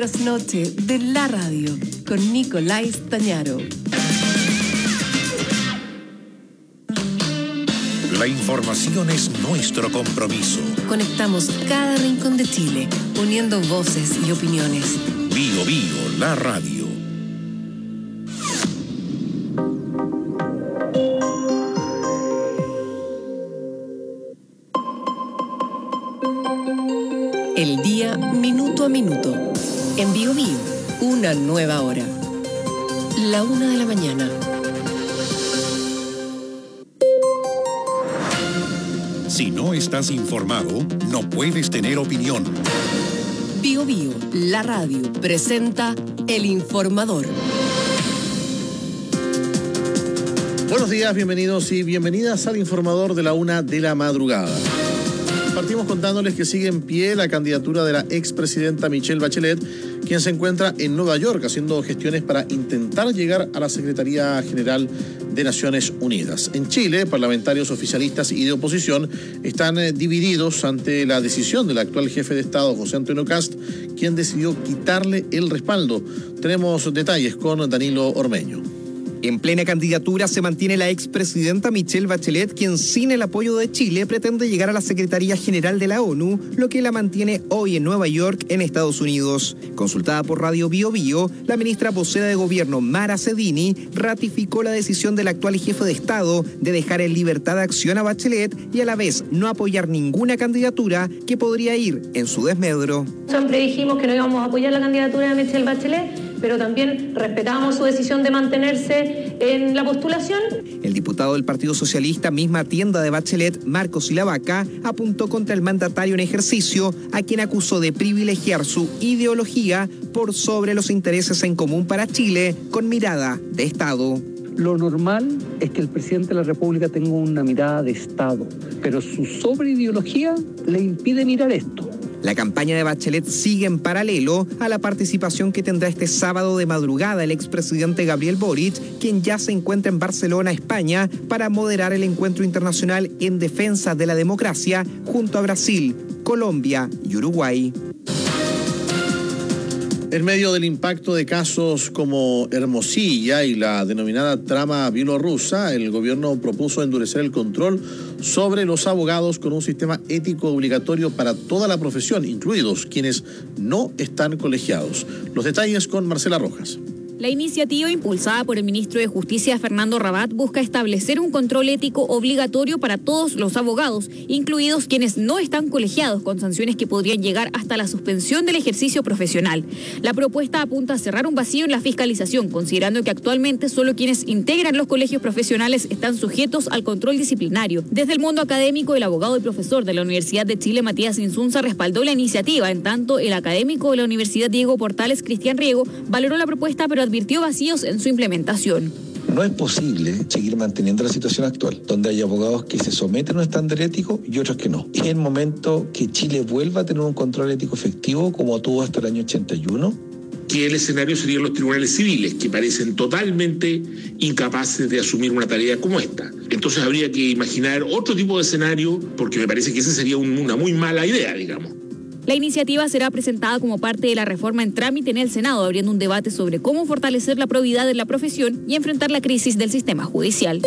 trasnoche de la radio con Nicolás Tañaro. La información es nuestro compromiso. Conectamos cada rincón de Chile, uniendo voces y opiniones. Bio Bio, la radio. El día minuto a minuto. En Bio Bio, una nueva hora. 1:00 a.m. Si no estás informado, no puedes tener opinión. Bio Bio, la radio, presenta El Informador. Buenos días, bienvenidos y bienvenidas al Informador de la 1:00 a.m. Partimos contándoles que sigue en pie la candidatura de la expresidenta Michelle Bachelet, quien se encuentra en Nueva York haciendo gestiones para intentar llegar a la Secretaría General de Naciones Unidas. En Chile, parlamentarios oficialistas y de oposición están divididos ante la decisión del actual jefe de Estado, José Antonio Kast, quien decidió quitarle el respaldo. Tenemos detalles con Danilo Ormeño. En plena candidatura se mantiene la expresidenta Michelle Bachelet, quien sin el apoyo de Chile pretende llegar a la Secretaría General de la ONU, lo que la mantiene hoy en Nueva York, en Estados Unidos. Consultada por Radio Bio Bio, la ministra vocera de Gobierno, Mara Cedini, ratificó la decisión del actual jefe de Estado de dejar en libertad de acción a Bachelet y a la vez no apoyar ninguna candidatura que podría ir en su desmedro. Siempre dijimos que no íbamos a apoyar la candidatura de Michelle Bachelet, pero también respetábamos su decisión de mantenerse en la postulación. El diputado del Partido Socialista, misma tienda de Bachelet, Marcos Silavaca, apuntó contra el mandatario en ejercicio, a quien acusó de privilegiar su ideología por sobre los intereses en común para Chile, con mirada de Estado. Lo normal es que el presidente de la República tenga una mirada de Estado, pero su sobreideología le impide mirar esto. La campaña de Bachelet sigue en paralelo a la participación que tendrá este sábado de madrugada el expresidente Gabriel Boric, quien ya se encuentra en Barcelona, España, para moderar el encuentro internacional en defensa de la democracia junto a Brasil, Colombia y Uruguay. En medio del impacto de casos como Hermosilla y la denominada trama bielorrusa, el gobierno propuso endurecer el control sobre los abogados con un sistema ético obligatorio para toda la profesión, incluidos quienes no están colegiados. Los detalles con Marcela Rojas. La iniciativa impulsada por el ministro de Justicia, Fernando Rabat, busca establecer un control ético obligatorio para todos los abogados, incluidos quienes no están colegiados, con sanciones que podrían llegar hasta la suspensión del ejercicio profesional. La propuesta apunta a cerrar un vacío en la fiscalización, considerando que actualmente solo quienes integran los colegios profesionales están sujetos al control disciplinario. Desde el mundo académico, el abogado y profesor de la Universidad de Chile, Matías Insunza, respaldó la iniciativa. En tanto, el académico de la Universidad Diego Portales, Cristian Riego, valoró la propuesta, pero advirtió vacíos en su implementación. No es posible seguir manteniendo la situación actual, donde hay abogados que se someten a un estándar ético y otros que no. Es el momento que Chile vuelva a tener un control ético efectivo como tuvo hasta el año 81. Que el escenario serían los tribunales civiles, que parecen totalmente incapaces de asumir una tarea como esta. Entonces habría que imaginar otro tipo de escenario, porque me parece que esa sería una muy mala idea, digamos. La iniciativa será presentada como parte de la reforma en trámite en el Senado, abriendo un debate sobre cómo fortalecer la probidad de la profesión y enfrentar la crisis del sistema judicial.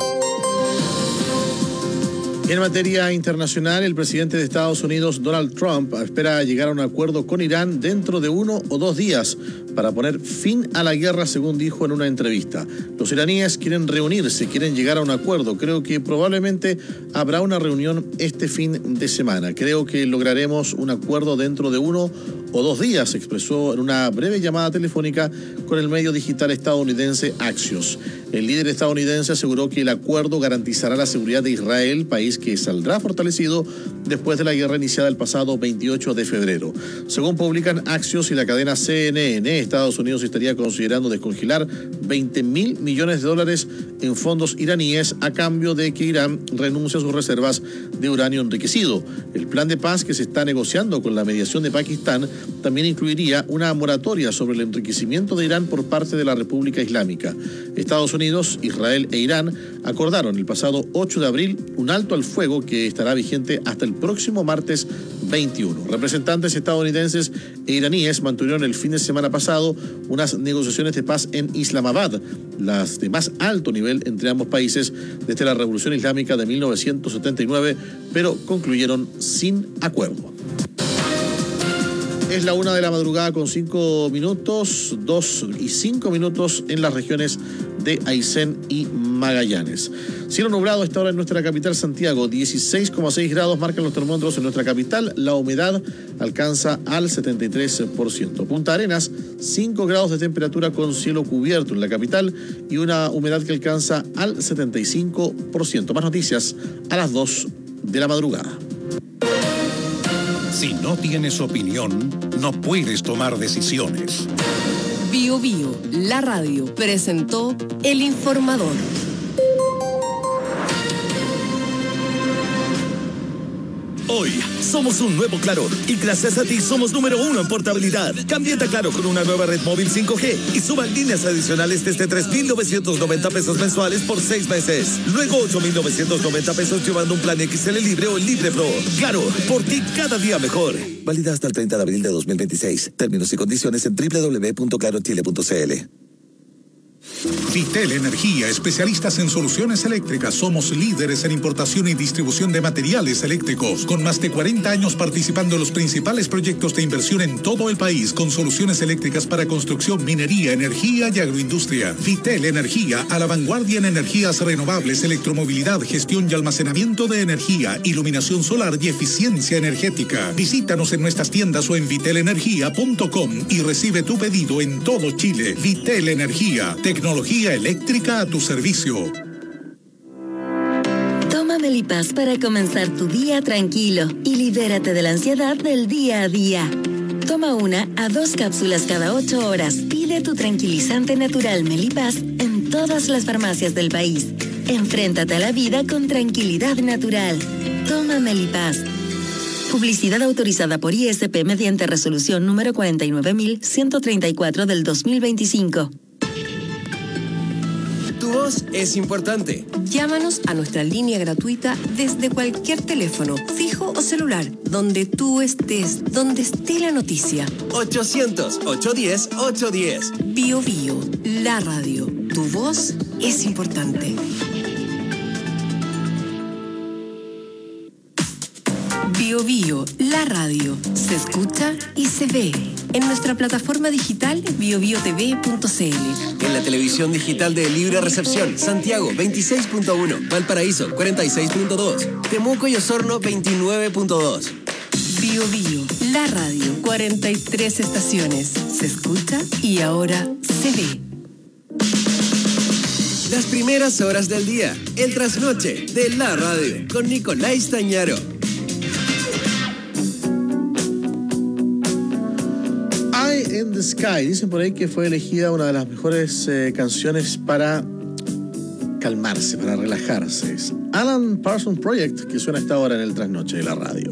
En materia internacional, el presidente de Estados Unidos, Donald Trump, espera llegar a un acuerdo con Irán dentro de 1 o 2 días para poner fin a la guerra, según dijo en una entrevista. Los iraníes quieren reunirse, quieren llegar a un acuerdo. Creo que probablemente habrá una reunión este fin de semana. Creo que lograremos un acuerdo dentro de 1 o 2 días, expresó en una breve llamada telefónica con el medio digital estadounidense Axios. El líder estadounidense aseguró que el acuerdo garantizará la seguridad de Israel, país que saldrá fortalecido después de la guerra iniciada el pasado 28 de febrero. Según publican Axios y la cadena CNN, Estados Unidos estaría considerando descongelar $20.000 millones en fondos iraníes a cambio de que Irán renuncie a sus reservas de uranio enriquecido. El plan de paz que se está negociando con la mediación de Pakistán también incluiría una moratoria sobre el enriquecimiento de Irán por parte de la República Islámica. Estados Unidos, Israel e Irán acordaron el pasado 8 de abril un alto al fuego que estará vigente hasta el próximo martes 2021. Representantes estadounidenses e iraníes mantuvieron el fin de semana pasado unas negociaciones de paz en Islamabad, las de más alto nivel entre ambos países desde la Revolución Islámica de 1979, pero concluyeron sin acuerdo. Es la 1 de la madrugada con 5 minutos, 2 y 5 minutos en las regiones de Aysén y Magallanes. Cielo nublado a esta hora en nuestra capital Santiago, 16,6 grados marcan los termómetros en nuestra capital, la humedad alcanza al 73%. Punta Arenas, 5 grados de temperatura con cielo cubierto en la capital y una humedad que alcanza al 75%. Más noticias a las 2 de la madrugada. Si no tienes opinión, no puedes tomar decisiones. Bio Bio, la radio, presentó El Informador. Hoy somos un nuevo Claro y gracias a ti somos número 1 en portabilidad. Cámbiate a Claro con una nueva red móvil 5G y suban líneas adicionales desde 3,990 pesos mensuales por 6 meses. Luego 8,990 pesos llevando un plan XL Libre o el Libre Pro. Claro, por ti cada día mejor. Válida hasta el 30 de abril de 2026. Términos y condiciones en www.clarochile.cl. Vitel Energía, especialistas en soluciones eléctricas. Somos líderes en importación y distribución de materiales eléctricos, con más de 40 años participando en los principales proyectos de inversión en todo el país, con soluciones eléctricas para construcción, minería, energía y agroindustria. Vitel Energía, a la vanguardia en energías renovables, electromovilidad, gestión y almacenamiento de energía, iluminación solar y eficiencia energética. Visítanos en nuestras tiendas o en vitelenergia.com y recibe tu pedido en todo Chile. Vitel Energía, tecnología eléctrica a tu servicio. Toma Melipaz para comenzar tu día tranquilo y libérate de la ansiedad del día a día. Toma 1 a 2 cápsulas cada 8 horas. Pide tu tranquilizante natural Melipaz en todas las farmacias del país. Enfréntate a la vida con tranquilidad natural. Toma Melipaz. Publicidad autorizada por ISP mediante resolución número 49.134 del 2025. Tu voz es importante. Llámanos a nuestra línea gratuita desde cualquier teléfono, fijo o celular, donde tú estés, donde esté la noticia. 800-810-810. Bio Bio, la radio. Tu voz es importante. Bio Bio, la radio. Se escucha y se ve. En nuestra plataforma digital biobiotv.cl. En la televisión digital de Libre Recepción, Santiago 26.1, Valparaíso 46.2, Temuco y Osorno 29.2. Bio Bio, la radio, 43 estaciones. Se escucha y ahora se ve. Las primeras horas del día, el trasnoche de la radio, con Nicolás Tañaro. In the Sky, dicen por ahí que fue elegida una de las mejores canciones para calmarse, para relajarse. Es Alan Parsons Project, que suena hasta ahora en el trasnoche de la radio.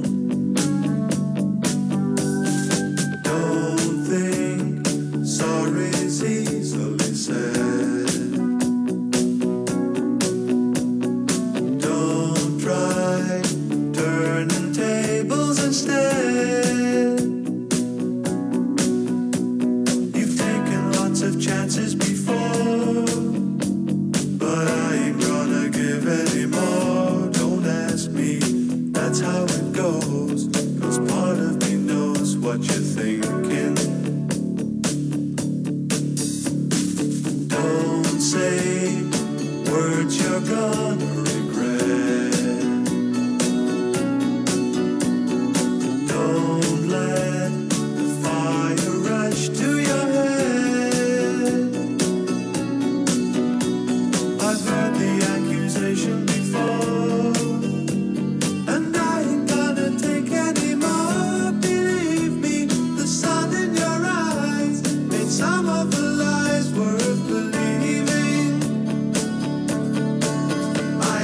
Some of the lies worth believing. I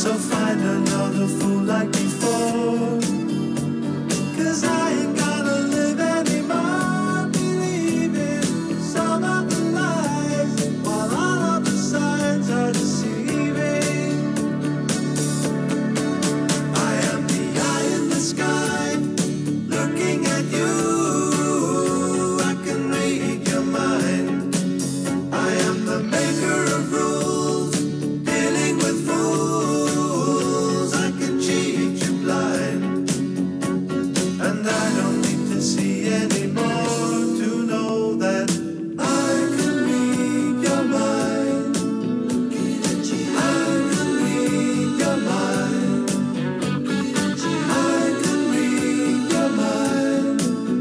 So find another fool like before, 'cause I ain't gonna live anymore believing some of the lies, while all of the signs are deceiving. I am the eye in the sky, looking at you. I can read your mind. I am the maker of rules, dealing with fools. I can cheat you blind, and I don't need to see anymore to know that I can read your mind. I can read your mind. I can read your mind.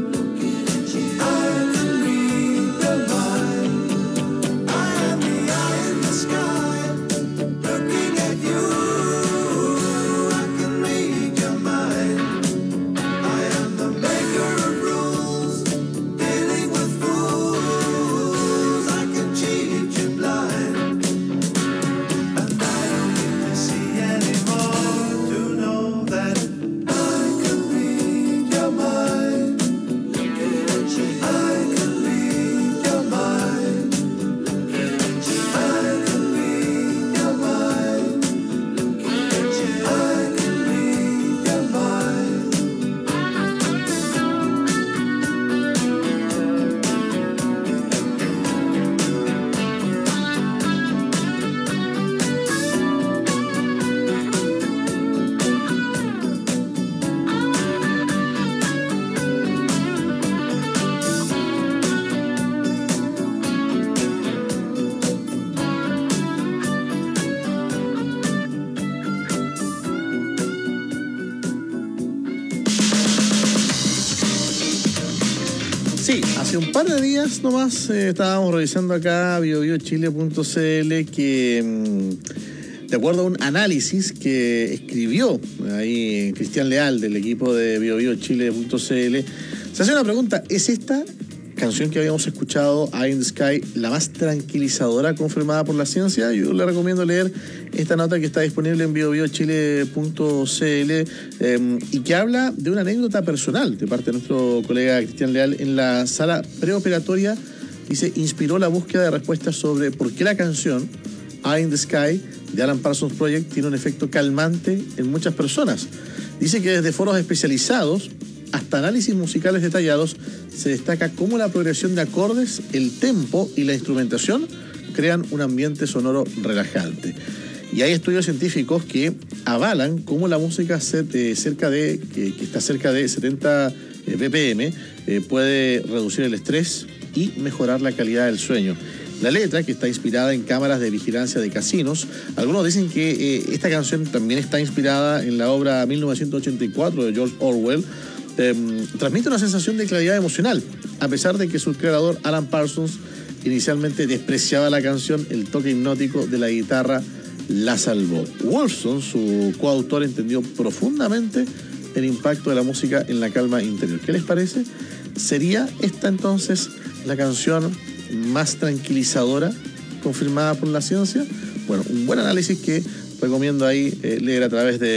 I can read your mind. I am the eye in the sky, looking at you. I can read your mind. I am the maker of rules, dealing with fools. I can cheat you blind, and I don't need to see anymore to know that I can read your mind. I can read your mind. I can read your mind. I can read your mind. Sí, hace un par de días nomás estábamos revisando acá biobiochile.cl que de acuerdo a un análisis que escribió ahí Cristian Leal del equipo de biobiochile.cl, se hace una pregunta: ¿es esta canción que habíamos escuchado, Eye in the Sky, la más tranquilizadora confirmada por la ciencia? Yo le recomiendo leer esta nota que está disponible en biobiochile.cl y que habla de una anécdota personal de parte de nuestro colega Cristian Leal en la sala preoperatoria. Dice: inspiró la búsqueda de respuestas sobre por qué la canción Eye in the Sky de Alan Parsons Project tiene un efecto calmante en muchas personas. Dice que desde foros especializados hasta análisis musicales detallados se destaca cómo la progresión de acordes, el tempo y la instrumentación crean un ambiente sonoro relajante. Y hay estudios científicos que avalan cómo la música que está cerca de 70 BPM puede reducir el estrés y mejorar la calidad del sueño. La letra, que está inspirada en cámaras de vigilancia de casinos, algunos dicen que esta canción también está inspirada en la obra 1984 de George Orwell, transmite una sensación de claridad emocional, a pesar de que su creador Alan Parsons inicialmente despreciaba la canción. El toque hipnótico de la guitarra la salvó. Wolfson, su coautor, entendió profundamente el impacto de la música en la calma interior. ¿Qué les parece? ¿Sería esta entonces la canción más tranquilizadora confirmada por la ciencia? Bueno, un buen análisis que recomiendo ahí leer a través de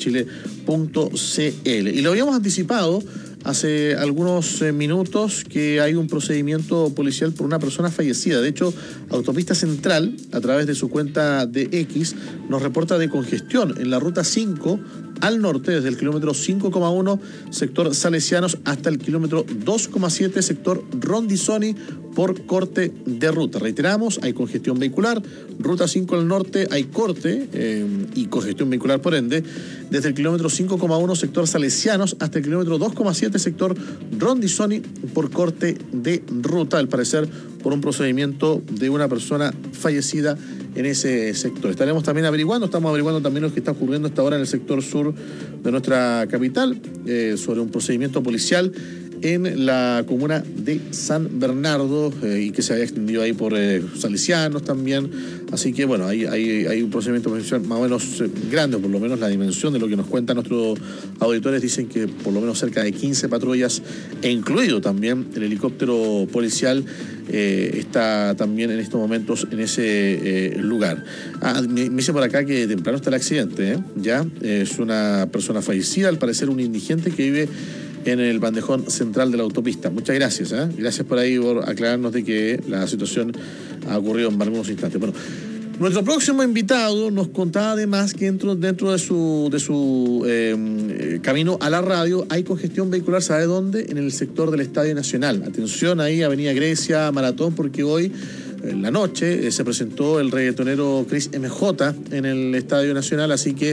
biobiochile.cl. Y lo habíamos anticipado hace algunos minutos que hay un procedimiento policial por una persona fallecida. De hecho, Autopista Central, a través de su cuenta de X, nos reporta de congestión en la ruta 5 al norte, desde el kilómetro 5,1 sector Salesianos hasta el kilómetro 2,7 sector Rondizoni por corte de ruta. Reiteramos, hay congestión vehicular, ruta 5 al norte hay corte y congestión vehicular por ende, desde el kilómetro 5,1 sector Salesianos hasta el kilómetro 2,7 sector Rondizoni por corte de ruta, al parecer por un procedimiento de una persona fallecida en ese sector. Estamos averiguando también lo que está ocurriendo hasta ahora en el sector sur de nuestra capital, sobre un procedimiento policial en la comuna de San Bernardo y que se había extendido ahí por Salesianos también. Así que bueno, hay un procedimiento policial más o menos grande, por lo menos la dimensión de lo que nos cuentan nuestros auditores. Dicen que por lo menos cerca de 15 patrullas, e incluido también el helicóptero policial, está también en estos momentos en ese lugar. Me dice por acá que temprano está el accidente, ya es una persona fallecida, al parecer un indigente que vive en el bandejón central de la autopista. Muchas gracias, gracias por ahí, por aclararnos de que la situación ha ocurrido en algunos instantes. Bueno, nuestro próximo invitado nos contaba además que dentro de su camino a la radio hay congestión vehicular, ¿sabe dónde? En el sector del Estadio Nacional. Atención ahí, Avenida Grecia, Maratón, porque hoy en la noche se presentó el reggaetonero Chris MJ en el Estadio Nacional, así que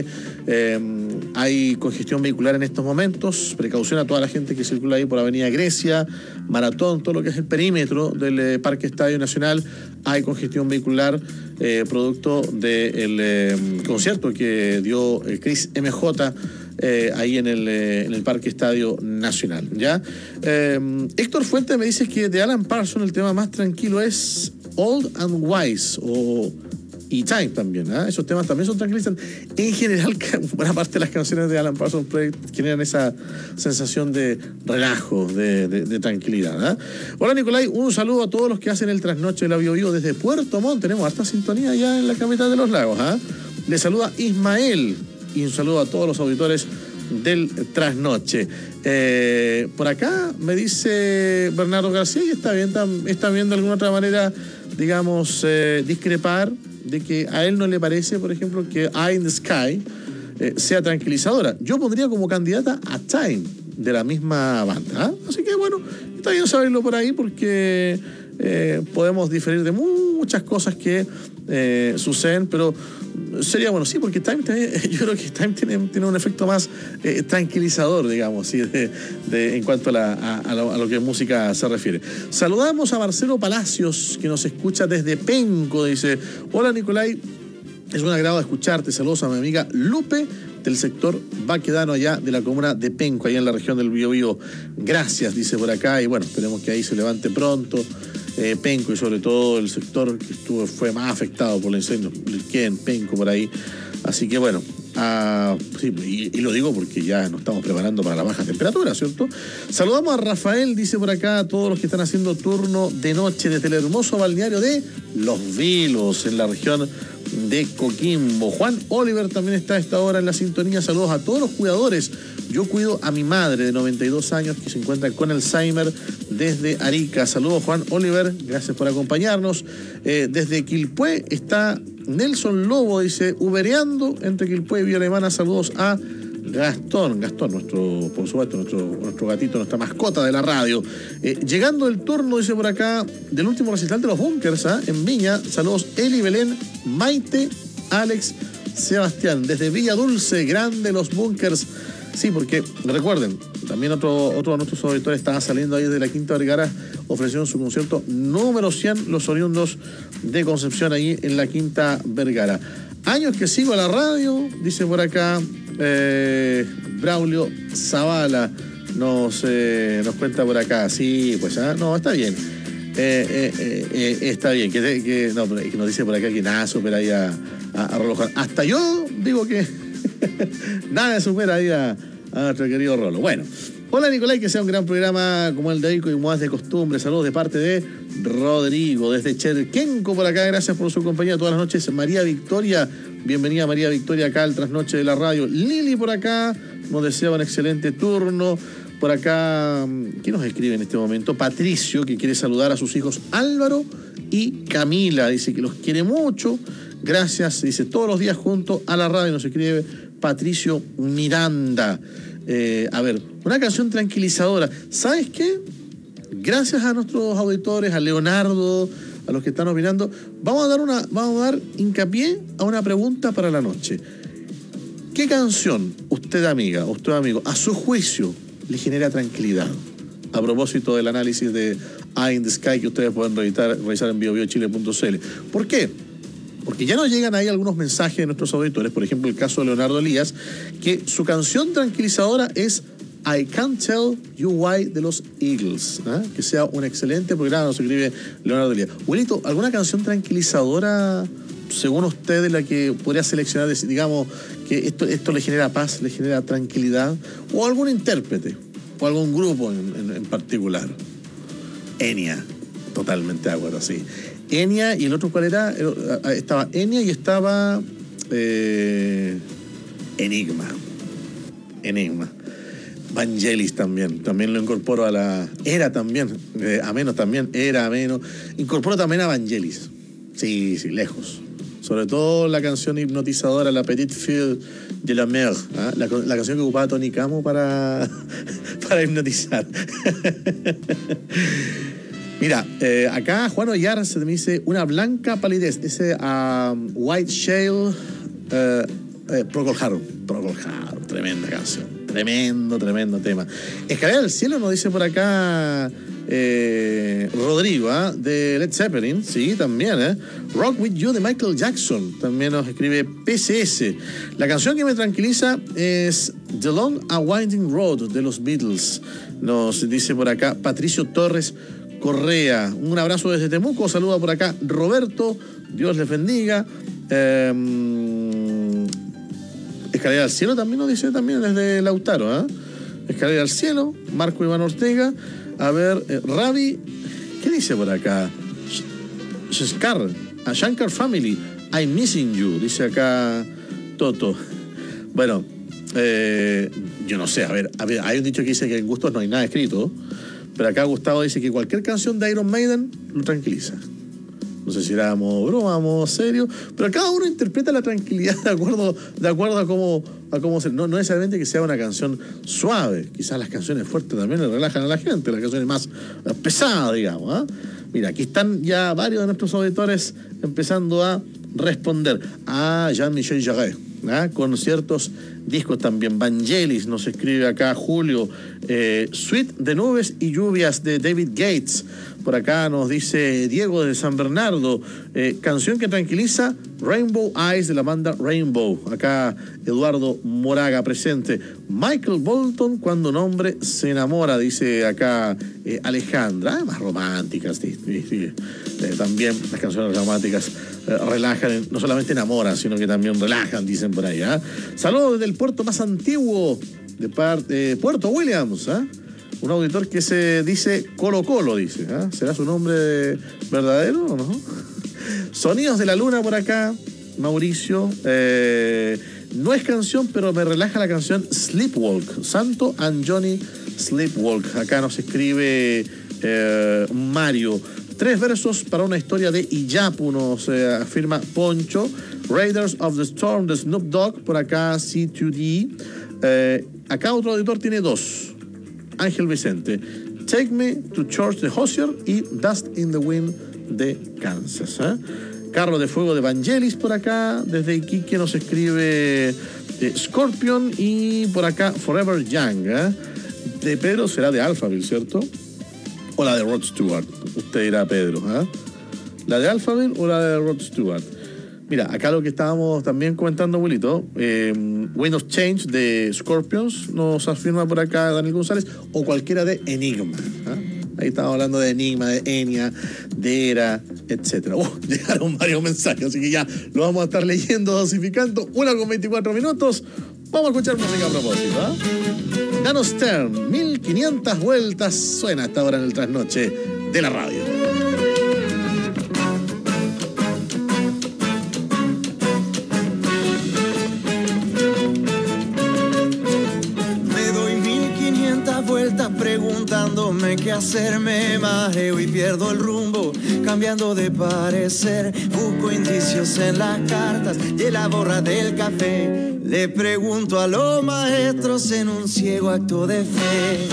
hay congestión vehicular en estos momentos. Precaución a toda la gente que circula ahí por Avenida Grecia, Maratón, todo lo que es el perímetro del Parque Estadio Nacional. Hay congestión vehicular producto del concierto que dio Chris MJ ahí en el Parque Estadio Nacional, ¿ya? Héctor Fuentes me dice que de Alan Parsons el tema más tranquilo es Old and Wise y Time también, esos temas también son tranquilizantes. En general, buena parte de las canciones de Alan Parsons generan esa sensación de relajo, de tranquilidad. Hola Nicolai, un saludo a todos los que hacen el trasnoche de la Bio Bio desde Puerto Montt. Tenemos harta sintonía ya en la capital de los lagos. Le saluda Ismael y un saludo a todos los auditores del trasnoche. Por acá me dice Bernardo García, y está bien de alguna otra manera, digamos, discrepar de que a él no le parece, por ejemplo, que Eye in the Sky sea tranquilizadora. Yo pondría como candidata a Time, de la misma banda. Así que bueno, está bien saberlo por ahí, porque podemos diferir de muchas cosas que suceden, pero sería bueno, sí, porque Time yo creo que Time tiene un efecto más tranquilizador, digamos, ¿sí? En cuanto a lo que música se refiere. Saludamos a Marcelo Palacios, que nos escucha desde Penco. Dice: hola Nicolai, es un agrado escucharte. Saludos a mi amiga Lupe del sector Baquedano, allá de la comuna de Penco, allá en la región del Biobío. Gracias, dice por acá, y bueno, esperemos que ahí se levante pronto Penco, y sobre todo el sector que fue más afectado por el incendio, que en Penco por ahí. Así que bueno, sí, y lo digo porque ya nos estamos preparando para la baja temperatura, ¿cierto? Saludamos a Rafael, dice por acá, a todos los que están haciendo turno de noche desde el hermoso balneario de Los Vilos, en la región de Coquimbo. Juan Oliver también está a esta hora en la sintonía. Saludos a todos los cuidadores. Yo cuido a mi madre de 92 años que se encuentra con Alzheimer desde Arica. Saludos Juan Oliver, gracias por acompañarnos. Desde Quilpué está Nelson Lobo, dice, ubereando entre Quilpué y Villa Alemana. Saludos a Gastón, nuestro, por supuesto, nuestro gatito, nuestra mascota de la radio. Llegando el turno, dice por acá, del último recital de los Bunkers, en Viña. Saludos Eli, Belén, Maite, Alex, Sebastián. Desde Villa Dulce, grande los Bunkers. Sí, porque recuerden, también otro de nuestros auditores estaba saliendo ahí de la Quinta Vergara, ofrecieron su concierto número 100, los oriundos de Concepción, ahí en la Quinta Vergara. Años que sigo a la radio, dice por acá Braulio Zavala, nos cuenta por acá. Sí, pues no, está bien. Está bien, que nos dice por acá que nada supera ahí a Rolo. Hasta yo digo que nada supera ahí a nuestro querido Rolo. Bueno, hola Nicolai, que sea un gran programa como el de hoy, como es de costumbre. Saludos de parte de Rodrigo, desde Cherquenco por acá. Gracias por su compañía todas las noches. María Victoria, bienvenida María Victoria acá al trasnoche de la radio. Lili por acá nos desea un excelente turno. Por acá, ¿quién nos escribe en este momento? Patricio, que quiere saludar a sus hijos Álvaro y Camila. Dice que los quiere mucho. Gracias, dice, todos los días junto a la radio. Nos escribe Patricio Miranda. A ver, una canción tranquilizadora. ¿Sabes qué? Gracias a nuestros auditores, a Leonardo, a los que están opinando, vamos a dar hincapié a una pregunta para la noche. ¿Qué canción usted, amiga, usted, amigo, a su juicio le genera tranquilidad? A propósito del análisis de Eye in the Sky que ustedes pueden revisar en biobiochile.cl. ¿Por qué? Porque ya nos llegan ahí algunos mensajes de nuestros auditores, por ejemplo el caso de Leonardo Elías, que su canción tranquilizadora es I Can't Tell You Why de los Eagles. Que sea un excelente programa, nos escribe Leonardo Elías. Abuelito, ¿alguna canción tranquilizadora, según usted, de la que podría seleccionar, digamos, que esto le genera paz, le genera tranquilidad? ¿O algún intérprete? ¿O algún grupo en particular? Enya, totalmente de acuerdo, sí. Enya, y el otro, ¿cuál era? Estaba Enya y estaba Enigma. Vangelis también lo incorporo a la... Era también, ameno también, era ameno. Incorporo también a Vangelis. Sí, lejos. Sobre todo la canción hipnotizadora, La Petite Fille de la Mer, la canción que ocupaba Tony Camo para hipnotizar. Mira, acá Juan Ollar se me dice una blanca palidez. Ese White Shale, Procol Harum, tremenda canción. Tremendo tema. Escalera del Cielo nos dice por acá Rodrigo, de Led Zeppelin, sí, también, Rock With You de Michael Jackson, también nos escribe PCS. La canción que me tranquiliza es The Long and Winding Road de los Beatles, nos dice por acá Patricio Torres Correa. Un abrazo desde Temuco, saluda por acá Roberto, Dios les bendiga. Escalera al Cielo también nos dice también desde Lautaro, Escalera al Cielo, Marco Iván Ortega. A ver, Ravi, ¿qué dice por acá? Shankar Family, I'm Missing You, dice acá Toto. Bueno, yo no sé, a ver, hay un dicho que dice que en gustos no hay nada escrito, pero acá Gustavo dice que cualquier canción de Iron Maiden lo tranquiliza. No sé si era broma, serio, pero cada uno interpreta la tranquilidad de acuerdo a cómo ser. No necesariamente que sea una canción suave. Quizás las canciones fuertes también le relajan a la gente, las canciones más pesadas, digamos. Mira, aquí están ya varios de nuestros auditores empezando a responder. Jean-Michel Jarre, con ciertos discos también. Vangelis nos escribe acá Julio. Suite de Nubes y Lluvias de David Gates. Por acá nos dice Diego de San Bernardo. Canción que tranquiliza, Rainbow Eyes de la banda Rainbow. Acá Eduardo Moraga presente. Michael Bolton, Cuando un hombre se enamora, dice acá Alejandra. Más románticas, sí. También las canciones románticas relajan, no solamente enamoran, sino que también relajan, dicen por ahí. Saludos desde el puerto más antiguo de Puerto Williams. Un auditor que se dice Colo Colo, dice. ¿Será su nombre verdadero o no? Sonidos de la Luna por acá, Mauricio. No es canción, pero me relaja la canción Sleepwalk. Santo and Johnny Sleepwalk. Acá nos escribe Mario. 3 versos para una historia de Iyapu, nos afirma Poncho. Raiders of the Storm de Snoop Dogg, por acá C2D. Acá otro auditor tiene 2. Ángel Vicente. Take Me to Church de Hozier y Dust in the Wind de Kansas. Carro de Fuego de Vangelis por acá. Desde Iquique nos escribe Scorpion y por acá Forever Young. De Pedro será de Alphaville, ¿cierto? O la de Rod Stewart. Usted dirá, Pedro. ¿La de Alphaville o la de Rod Stewart? Mira, acá lo que estábamos también comentando, abuelito, Wind of Change de Scorpions, nos afirma por acá Daniel González, o cualquiera de Enigma. Ahí estamos hablando de Enigma, de Enya, de Era, etc. Llegaron varios mensajes, así que ya lo vamos a estar leyendo, dosificando. 1:24. Vamos a escuchar música a propósito. Dano Stern, 1500 vueltas, suena hasta ahora en el trasnoche de la radio. Preguntándome qué hacer, me mareo y pierdo el rumbo, cambiando de parecer. Busco indicios en las cartas y en la borra del café. Le pregunto a los maestros en un ciego acto de fe.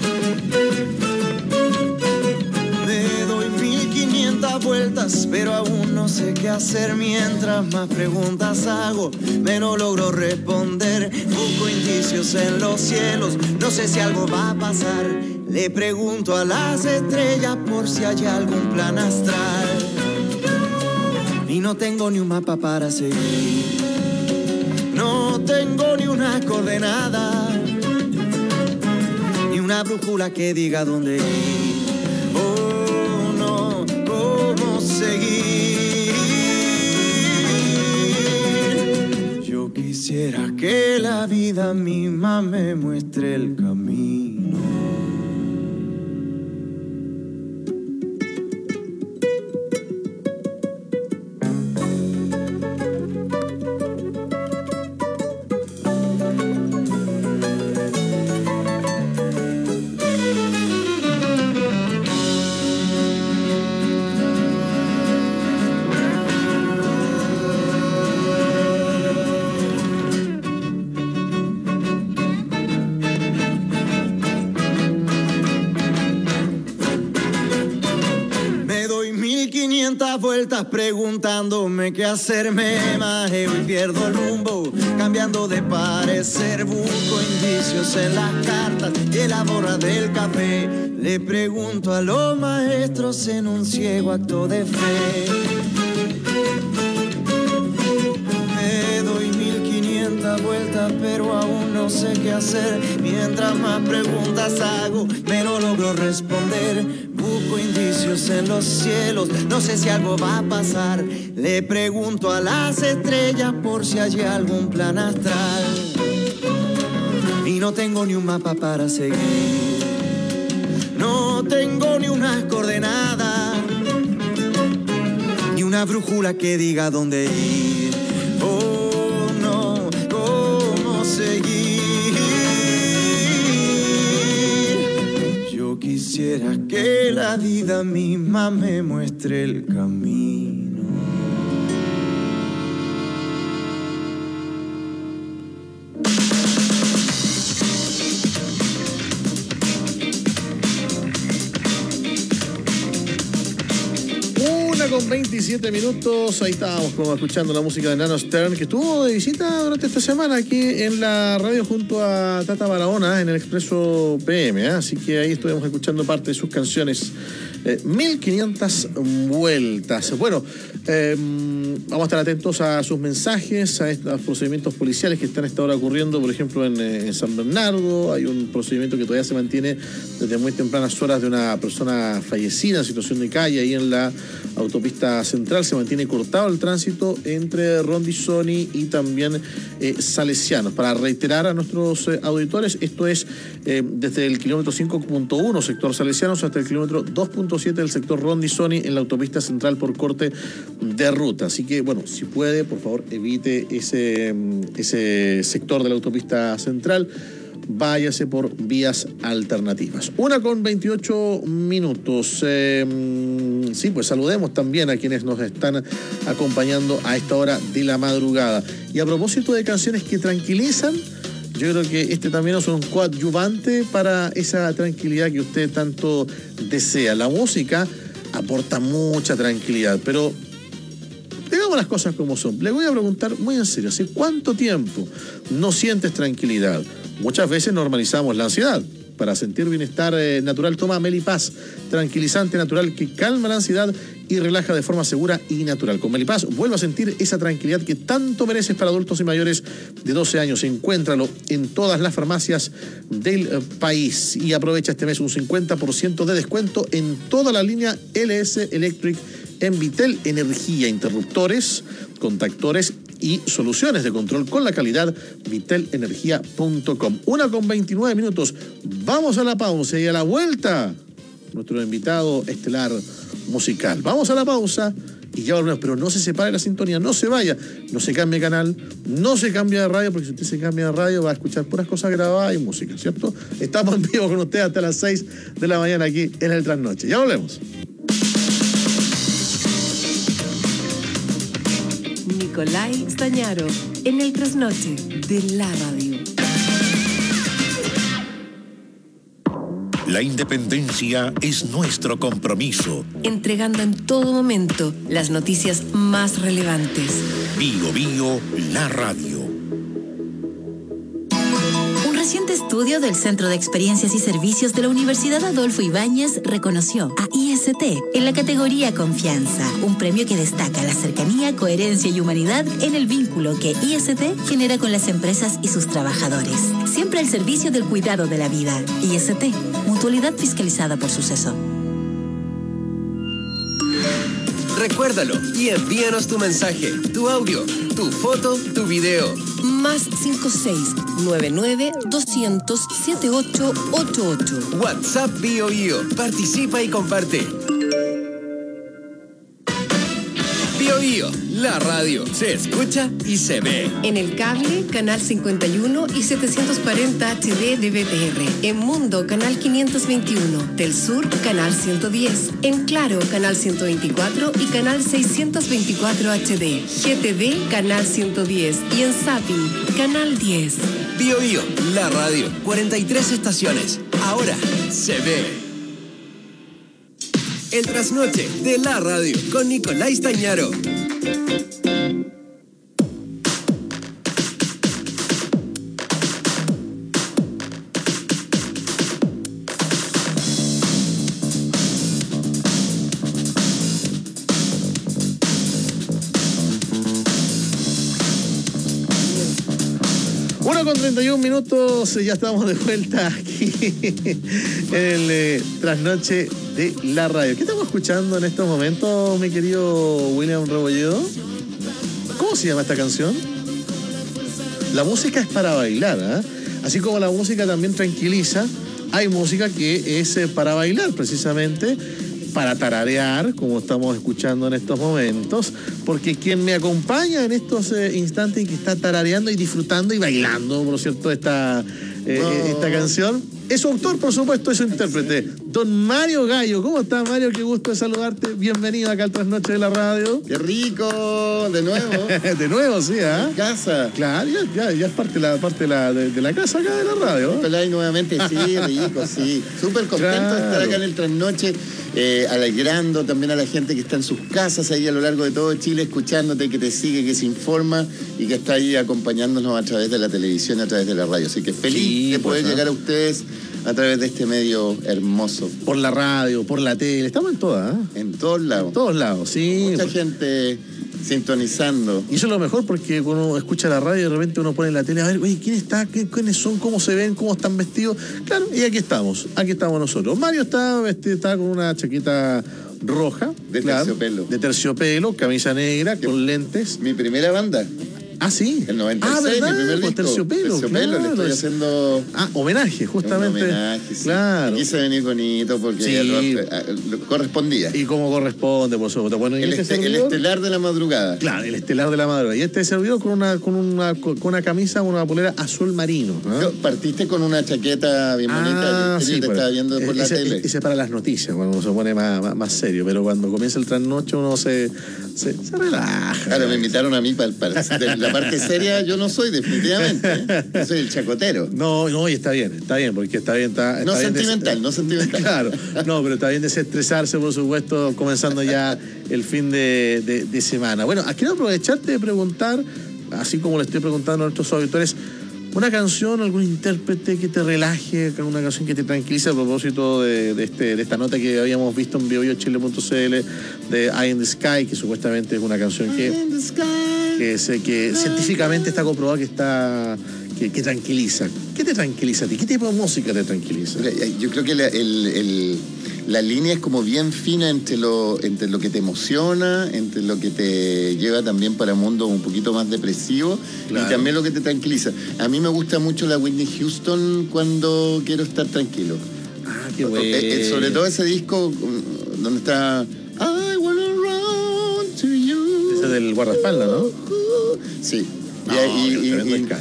Me doy 1500 vueltas, pero aún no sé qué hacer. Mientras más preguntas hago, menos logro responder. Busco indicios en los cielos, no sé si algo va a pasar. Le pregunto a las estrellas por si hay algún plan astral. Y no tengo ni un mapa para seguir, no tengo ni una coordenada. una brújula que diga dónde ir. Oh no, cómo seguir. Yo quisiera que la vida misma me muestre el camino. Vueltas preguntándome qué hacer, me mareo y pierdo el rumbo, cambiando de parecer, busco indicios en las cartas y en la borra del café, le pregunto a los maestros en un ciego acto de fe. Me doy 1500 vueltas pero aún no sé qué hacer, mientras más preguntas hago menos logro responder. Busco indicios en los cielos, no sé si algo va a pasar. Le pregunto a las estrellas por si hay algún plan astral. Y no tengo ni un mapa para seguir, no tengo ni unas coordenadas, ni una brújula que diga dónde ir. Oh no, cómo seguir. Quisiera que la vida misma me muestre el camino. Con 27 minutos, ahí estábamos como escuchando la música de Nano Stern, que estuvo de visita durante esta semana aquí en la radio junto a Tata Barahona en el Expreso PM, así que ahí estuvimos escuchando parte de sus canciones. 1500 vueltas. Bueno, vamos a estar atentos a sus mensajes, a estos procedimientos policiales que están a esta hora ocurriendo, por ejemplo en San Bernardo. Hay un procedimiento que todavía se mantiene desde muy tempranas horas de una persona fallecida en situación de calle ahí en la autopista central. Se mantiene cortado el tránsito entre Rondizoni y también Salesianos. Para reiterar a nuestros auditores, esto es desde el kilómetro 5.1 sector Salesianos hasta el kilómetro 2.7 del sector Rondizoni en la autopista central por corte de ruta. Así que, bueno, si puede, por favor, evite ese sector de la autopista central. Váyase por vías alternativas. 1:28 minutos. Sí, pues saludemos también a quienes nos están acompañando a esta hora de la madrugada. Y a propósito de canciones que tranquilizan, yo creo que este también es un coadyuvante para esa tranquilidad que usted tanto desea. La música aporta mucha tranquilidad, pero digamos las cosas como son. Le voy a preguntar muy en serio, ¿hace cuánto tiempo no sientes tranquilidad? Muchas veces normalizamos la ansiedad. Para sentir bienestar natural, toma Melipaz, tranquilizante natural que calma la ansiedad y relaja de forma segura y natural. Con Melipaz vuelve a sentir esa tranquilidad que tanto mereces para adultos y mayores de 12 años. Encuéntralo en todas las farmacias del país y aprovecha este mes un 50% de descuento en toda la línea LS Electric en Vitel Energía, interruptores, contactores y soluciones de control con la calidad. Vitelenergia.com. 1:29 minutos. Vamos a la pausa y a la vuelta nuestro invitado estelar musical. Vamos a la pausa y ya volvemos, pero no se separe la sintonía, no se vaya, no se cambie de canal, no se cambie de radio, porque si usted se cambia de radio va a escuchar puras cosas grabadas y música, ¿cierto? Estamos en vivo con usted hasta las 6 de la mañana aquí en el Trasnoche. Ya volvemos. Nicolai Stañaro en el Trasnoche de la radio. La independencia es nuestro compromiso. Entregando en todo momento las noticias más relevantes. Bio Bio, la radio. reciente estudio del Centro de Experiencias y Servicios de la Universidad Adolfo Ibáñez reconoció a IST en la categoría Confianza, un premio que destaca la cercanía, coherencia y humanidad en el vínculo que IST genera con las empresas y sus trabajadores. Siempre al servicio del cuidado de la vida. IST, mutualidad fiscalizada por Suceso. Recuérdalo y envíanos tu mensaje, tu audio, tu foto, tu video. Más 56-99-200-7888. WhatsApp Bio Bio. Participa y comparte. Bio Bio, la radio. Se escucha y se ve. En el cable, canal 51 y 740 HD de BTR. En Mundo, canal 521. Del Sur, canal 110. En Claro, canal 124 y canal 624 HD. GTV, canal 110. Y en Zapping, canal 10. Bio Bio, la radio. 43 estaciones. Ahora se ve. El trasnoche de la radio con Nicolás Tañaro. Con 31 minutos, ya estamos de vuelta aquí en el trasnoche de la radio. ¿Qué estamos escuchando en estos momentos, mi querido William Rebolledo? ¿Cómo se llama esta canción? La música es para bailar, ¿eh? Así como la música también tranquiliza, hay música que es para bailar, precisamente, para tararear, como estamos escuchando en estos momentos, porque quien me acompaña en estos instantes y que está tarareando y disfrutando y bailando, por cierto, esta canción, es su autor, por supuesto, es su intérprete, don Mario Gallo. ¿Cómo estás, Mario? Qué gusto de saludarte. Bienvenido acá al Trasnoche de la Radio. ¡Qué rico! De nuevo. De nuevo, sí, ¿ah? ¿Eh? Casa. Claro, ya es parte de la casa acá de la radio. Hola, y nuevamente, sí, rico, sí. Súper contento de estar acá en el Trasnoche, alegrando también a la gente que está en sus casas ahí a lo largo de todo Chile, escuchándote, que te sigue, que se informa y que está ahí acompañándonos a través de la televisión, a través de la radio. Así que feliz de poder llegar a ustedes a través de este medio hermoso. Por la radio, por la tele, estamos en todas, ¿eh? En todos lados. En todos lados, sí. Mucha gente sintonizando. Y eso es lo mejor, porque cuando uno escucha la radio y de repente uno pone en la tele, a ver, oye, ¿quién está? ¿Quiénes son? ¿Cómo se ven? ¿Cómo están vestidos? Claro, y aquí estamos nosotros. Mario está con una chaqueta roja. De terciopelo. De terciopelo, camisa negra, con lentes. Mi primera banda. Ah, sí. El 96, ¿verdad? mi primer disco. Terciopelo, claro, le estoy haciendo... homenaje, justamente. Un homenaje, sí. Claro. Quise venir bonito porque sí. correspondía. Y como corresponde, por supuesto. Bueno, el estelar de la madrugada. Claro, el estelar de la madrugada. Y este servidor con una camisa, una polera azul marino, ¿no? Partiste con una chaqueta bien bonita. Sí, te estaba viendo por la tele. Ese para las noticias, cuando uno se pone más serio. Pero cuando comienza el trasnoche uno se relaja. Claro, me invitaron a mí para la parte seria. Yo no soy, definitivamente. Yo soy el chacotero. No, y está bien, porque está bien. No sentimental. Claro, no, pero está bien desestresarse, por supuesto, comenzando ya el fin de semana. Bueno, quiero aprovecharte de preguntar, así como le estoy preguntando a nuestros auditores, una canción, algún intérprete que te relaje, una canción que te tranquilice, a propósito de esta nota que habíamos visto en biochile.cl de Eye in the Sky, que supuestamente es una canción que científicamente está comprobado que tranquiliza. ¿Qué te tranquiliza a ti? ¿Qué tipo de música te tranquiliza? Yo creo que la línea es como bien fina entre lo que te emociona, entre lo que te lleva también para mundos un poquito más depresivos, claro, y también lo que te tranquiliza. A mí me gusta mucho la Whitney Houston cuando quiero estar tranquilo. Ah, qué bueno. Sobre todo ese disco donde está I wanna run to you. Ese del guardaespaldas, ¿no? Sí. I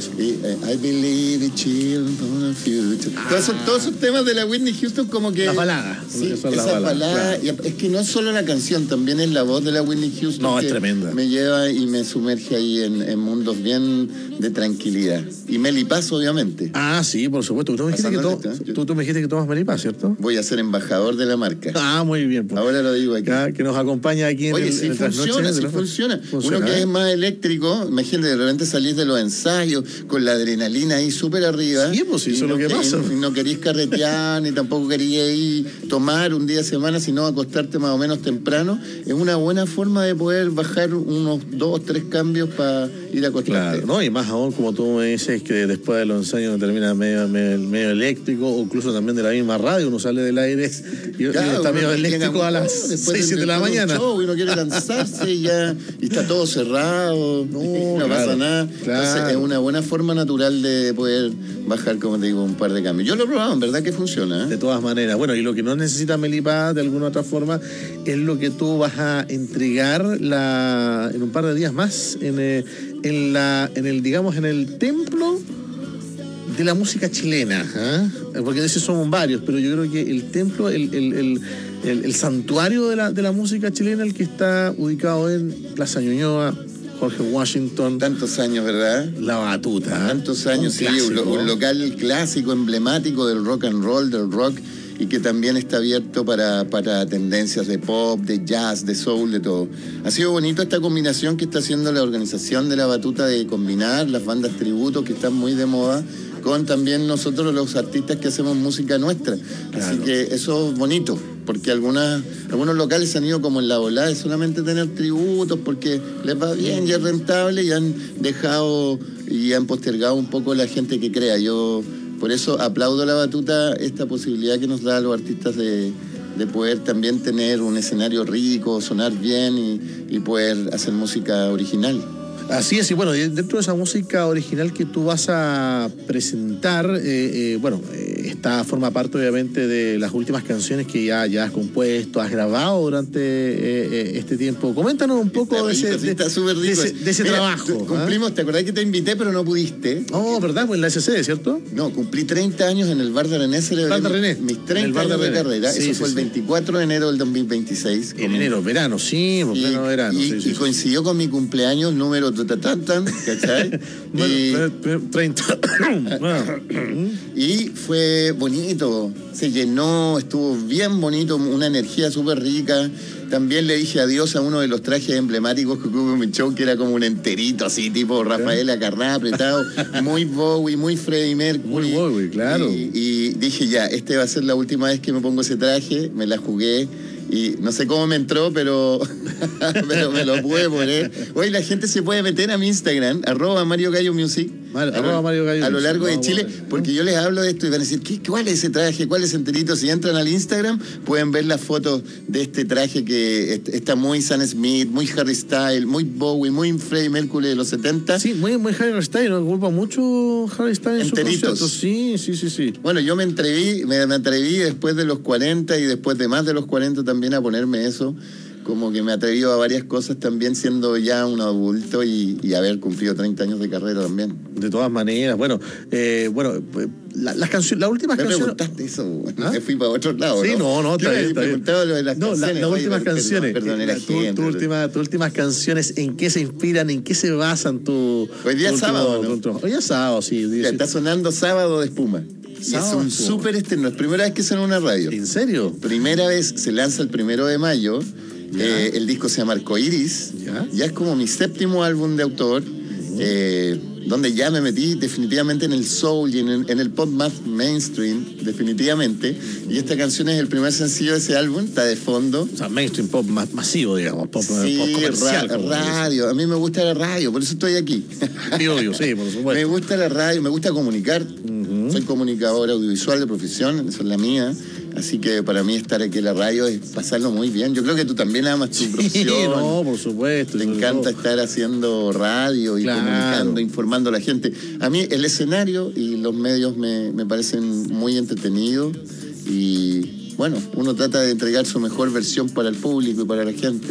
believe in children for the future. Todos esos temas de la Whitney Houston, como que... Las baladas. Sí, esas baladas. Claro. Es que no es solo la canción, también es la voz de la Whitney Houston. No, es tremenda. Me lleva y me sumerge ahí en mundos bien de tranquilidad. Y Melipaz, obviamente. Ah, sí, por supuesto. Tú me dijiste que tomas Melipaz, ¿cierto? Voy a ser embajador de la marca. Ah, muy bien. Pues. Ahora lo digo aquí. Que nos acompaña aquí en Oye, sí funciona. Uno que es más eléctrico, imagínate, de repente salís de los ensayos con la adrenalina ahí súper arriba. Sí, pues sí, eso es lo que pasa. Y no querís carretear, ni tampoco querías ir tomar un día de semana, sino acostarte más o menos temprano. Es una buena forma de poder bajar unos 2 o 3 cambios para ir a acostarte. Claro, ¿no? Y más aún, como tú me dices, que después de los ensayos uno termina medio eléctrico, o incluso también de la misma radio, uno sale del aire y está medio eléctrico a las 6, 7 de la mañana. Y uno quiere lanzarse y está todo cerrado, no pasa nada. Claro. Entonces es una buena forma natural de poder bajar, como te digo, un par de cambios. Yo lo he probado, en verdad que funciona. De todas maneras. Bueno, y lo que no necesita Melipaz de alguna otra forma es lo que tú vas a entregar en un par de días más en el templo de la música chilena, porque de eso somos varios, pero yo creo que el templo, el santuario de la música chilena, el que está ubicado en Plaza Ñuñoa, Jorge Washington. Tantos años, ¿verdad? La Batuta. Tantos años, sí, un local clásico, emblemático del rock and roll, del rock, y que también está abierto para tendencias de pop, de jazz, de soul, de todo. Ha sido bonito esta combinación que está haciendo la organización de La Batuta, de combinar las bandas tributo que están muy de moda con también nosotros los artistas que hacemos música nuestra. Claro. Así que eso es bonito, porque algunos locales han ido como en la volada de solamente tener tributos porque les va bien y es rentable, y han dejado y han postergado un poco la gente que crea. Yo por eso aplaudo a La Batuta esta posibilidad que nos da a los artistas de poder también tener un escenario rico, sonar bien y poder hacer música original. Así es, y bueno, dentro de esa música original que tú vas a presentar, esta forma parte obviamente de las últimas canciones que ya has compuesto, has grabado durante este tiempo. Coméntanos un poco de ese trabajo. Cumplimos, ¿te acordás que te invité pero no pudiste? No, ¿verdad? Pues en la SC, ¿cierto? No, cumplí 30 años en el Bar de René, mis 30 años de carrera. Sí, eso fue el 24 de enero del 2026. En enero, verano, sí, pleno verano. Y coincidió con mi cumpleaños número ¿cachai? 30. Y fue bonito, se llenó, estuvo bien bonito, una energía súper rica. También le dije adiós a uno de los trajes emblemáticos que hubo en mi show, que era como un enterito, así, tipo Rafael Acarrá, apretado, muy Bowie, muy Freddie Mercury. Muy Bowie, claro. Y dije, ya, este va a ser la última vez que me pongo ese traje, me la jugué. Y no sé cómo me entró, pero me lo pude poner. Hoy la gente se puede meter a mi Instagram, @MarioGalloMusic, a lo largo de Chile, porque yo les hablo de esto y van a decir, ¿cuál es ese traje? ¿Cuál es ese enterito? Si entran al Instagram, pueden ver las fotos de este traje que está muy Sam Smith, muy Harry Styles, muy Bowie, muy Freddie Mercury de los 70. Sí, muy Harry Styles, nos culpa mucho Harry Styles en enteritos. Su concierto. Sí. Bueno, yo me atreví después de los 40 y después de más de los 40 también a ponerme eso, como que me atreví a varias cosas también siendo ya un adulto y haber cumplido 30 años de carrera también. De todas maneras, las canciones, las últimas canciones. Me preguntaste eso, me fui para otro lado. Sí, no, está bien. Preguntado lo de las canciones. Las últimas canciones. Perdón, tus últimas canciones, ¿en qué se inspiran? ¿En qué se basan hoy día es sábado, ¿no? Hoy día es sábado, sí. Ya está sonando Sábado de Espuma. Y es un súper estreno, es primera vez que suena en una radio. ¿En serio? Primera vez, se lanza el 1 de mayo. El disco se llama Arcoiris. Ya es como mi 7º álbum de autor, donde ya me metí definitivamente en el soul y en el pop más mainstream, definitivamente. Y esta canción es el primer sencillo de ese álbum, está de fondo. O sea, mainstream pop más masivo, digamos, pop comercial. Radio, a mí me gusta la radio, por eso estoy aquí. Sí, por supuesto. Me gusta la radio, me gusta comunicar. Soy comunicador audiovisual de profesión, esa es la mía. Así que para mí estar aquí en la radio es pasarlo muy bien. Yo creo que tú también amas tu profesión. Sí, no, por supuesto. Te encanta estar haciendo radio y comunicando, informando a la gente. A mí el escenario y los medios me parecen muy entretenidos y bueno, uno trata de entregar su mejor versión para el público y para la gente.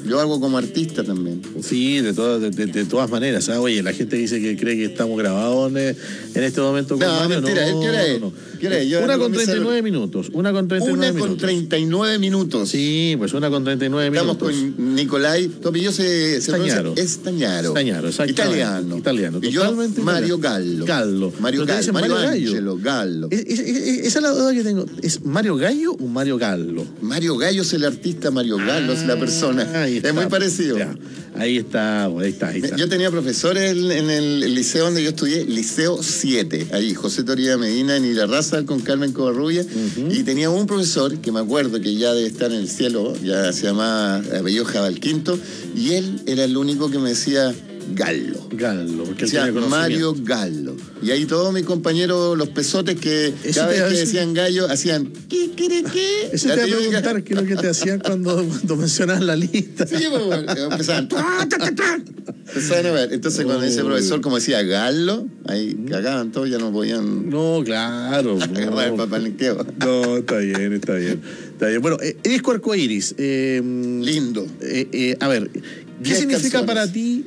Yo hago como artista también. Sí, de todas maneras. Oye, la gente dice que cree que estamos grabados en este momento con Mario. Mentira, ¿qué hora es? ¿Qué hora es? Yo 1:39 minutos. 1:39 minutos. Sí, pues 1:39 minutos. Estamos con Nicolai. Tu apellido se Stagnaro. pronuncia Stagnaro. Stagnaro, exactamente. Italiano. Y yo, Totalmente Mario italiano. Gallo. Mario Gallo. Mario Angelo Gallo. Esa es la duda que tengo. ¿Es Mario Gallo o Mario Gallo? Mario Gallo es el artista, Mario Gallo es la persona. Es muy parecido. Ya. Ahí está. Yo tenía profesores en el liceo donde yo estudié, Liceo 7, ahí, José Torilla Medina, en Irarrázaval, con Carmen Covarrubia, y tenía un profesor que me acuerdo que ya debe estar en el cielo, ya se llamaba apellido Jabalquinto, y él era el único que me decía Gallo, porque él decía Mario Gallo. Y ahí todos mis compañeros, los pesotes que cada vez que decían Gallo, hacían ¿qué? Eso te iba a preguntar qué es lo que te hacían cuando mencionabas la lista. Sí, pues, empezaban a ver. Entonces cuando ese profesor, como decía Gallo, ahí cagaban todos, ya no podían. No, claro. Agarrar el papalenqueo. No, está bien. Bueno, disco Arcoiris. Lindo. A ver, ¿qué significa para ti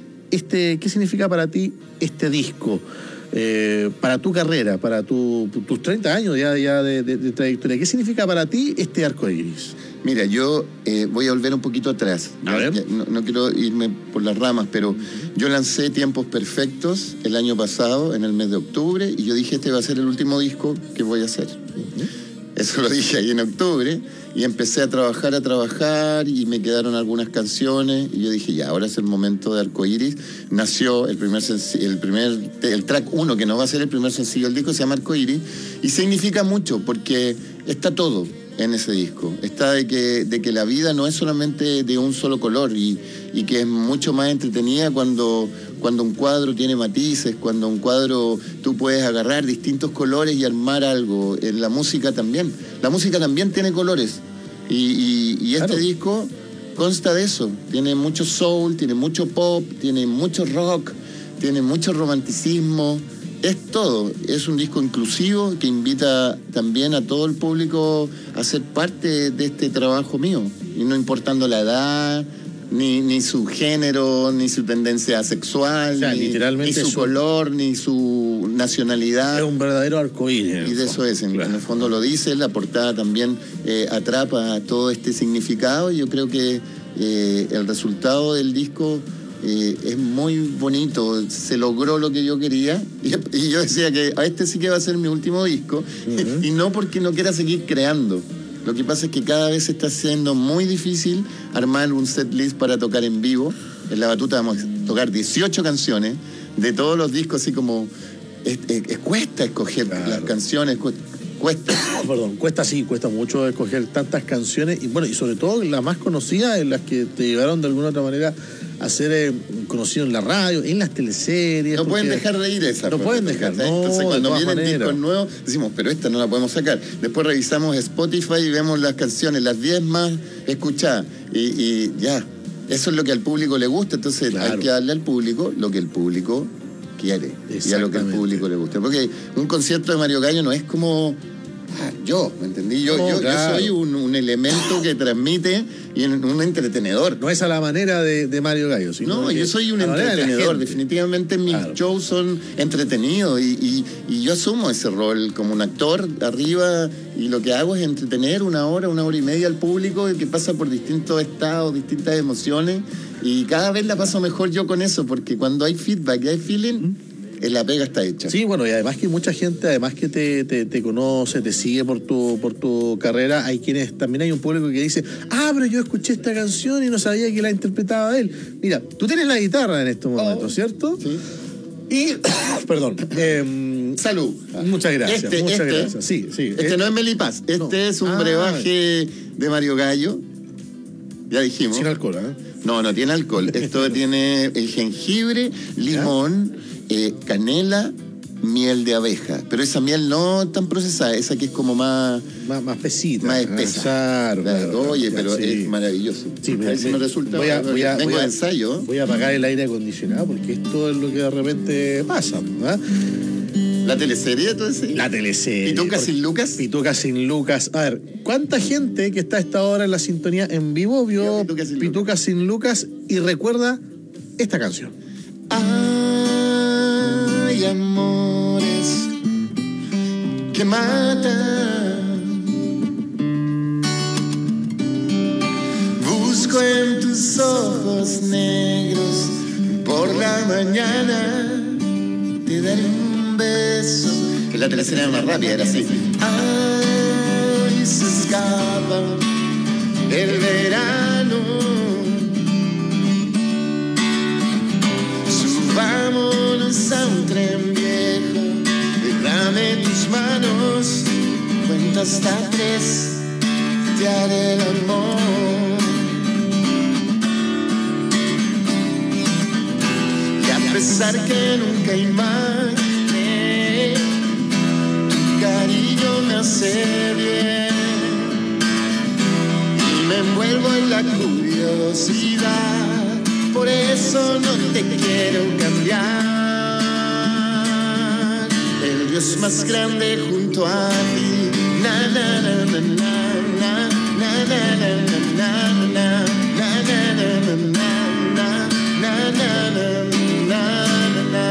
este disco? Para tu carrera, para tus 30 años ya de trayectoria, ¿qué significa para ti este Arcoiris? Mira, yo voy a volver un poquito atrás. No quiero irme por las ramas, pero yo lancé Tiempos Perfectos el año pasado, en el mes de octubre, y yo dije, este va a ser el último disco que voy a hacer. Eso lo dije ahí en octubre, y empecé a trabajar, y me quedaron algunas canciones, y yo dije, ya, ahora es el momento de Arcoiris. Nació el track 1, que no va a ser el primer sencillo del disco, se llama Arcoiris, y significa mucho, porque está todo en ese disco. Está de que la vida no es solamente de un solo color, y que es mucho más entretenida cuando un cuadro tiene matices, cuando un cuadro tú puedes agarrar distintos colores y armar algo. En la música también. La música también tiene colores. Y este disco consta de eso. Tiene mucho soul, tiene mucho pop, tiene mucho rock, tiene mucho romanticismo. Es todo. Es un disco inclusivo que invita también a todo el público a ser parte de este trabajo mío. Y no importando la edad, ni su género, ni su tendencia sexual, ni su color, ni su nacionalidad. Es un verdadero arcoíris. Y de eso es, en el fondo lo dice, la portada también atrapa todo este significado, y yo creo que el resultado del disco es muy bonito, se logró lo que yo quería, y yo decía que este sí que va a ser mi último disco, y no porque no quiera seguir creando. Lo que pasa es que cada vez se está haciendo muy difícil armar un set list para tocar en vivo. En La Batuta vamos a tocar 18 canciones de todos los discos, así como cuesta escoger las canciones, cuesta. Cuesta mucho escoger tantas canciones, y sobre todo las más conocidas, en las que te llevaron de alguna otra manera a ser conocido en la radio, en las teleseries. No pueden dejar de ir esas. No pueden dejar, no. Entonces cuando vienen discos nuevos, decimos, pero esta no la podemos sacar. Después revisamos Spotify y vemos las canciones, las 10 más escuchadas. Y ya, eso es lo que al público le gusta. Entonces hay que darle al público lo que el público quiere y a lo que el público le gusta. Porque un concierto de Mario Gallo no es como yo, ¿me entendí? Yo soy un elemento que transmite y un entretenedor. No es a la manera de Mario Gallo, sino no, yo soy un entretenedor. Definitivamente mis shows son entretenidos, y yo asumo ese rol como un actor arriba, y lo que hago es entretener una hora y media al público que pasa por distintos estados, distintas emociones, y cada vez la paso mejor yo con eso, porque cuando hay feedback y hay feeling, la pega está hecha. Sí, bueno, y además que mucha gente, además que te conoce, te sigue por tu carrera, también hay un público que dice, pero yo escuché esta canción y no sabía que la interpretaba él. Mira, tú tienes la guitarra en estos momentos, ¿cierto? Sí. Y, perdón, salud. Muchas gracias, gracias. Sí. Este no es Melipaz, es un brebaje de Mario Gallo. Ya dijimos. Sin alcohol, No tiene alcohol. Esto tiene el jengibre, limón, canela, miel de abeja. Pero esa miel no tan procesada, esa que es como más pesita. Más espesa. Oye, pero es maravilloso. Sí, a ver si me resulta. Vengo de ensayo. Voy a apagar el aire acondicionado, porque esto es lo que de repente pasa. ¿La teleserie, tú decís? La teleserie. ¿Pituca sin Lucas? Pituca sin Lucas. A ver, ¿cuánta gente que está a esta hora en la sintonía en vivo vio Pituca sin Lucas y recuerda esta canción? Hay amores que matan. Busco en tus ojos negros por la mañana. Te daré un beso. Que la teleserie era más rápida, era así. Ay, se escapa el verano. Subámonos a un tren viejo. Dame tus manos. Cuenta hasta 3. Te haré el amor. Y a pesar que nunca imaginé, tu cariño me hace bien. Y me envuelvo en la curiosidad. Por eso no te quiero cambiar. El Dios más grande junto a ti. Na na na na na na na na na na na na na.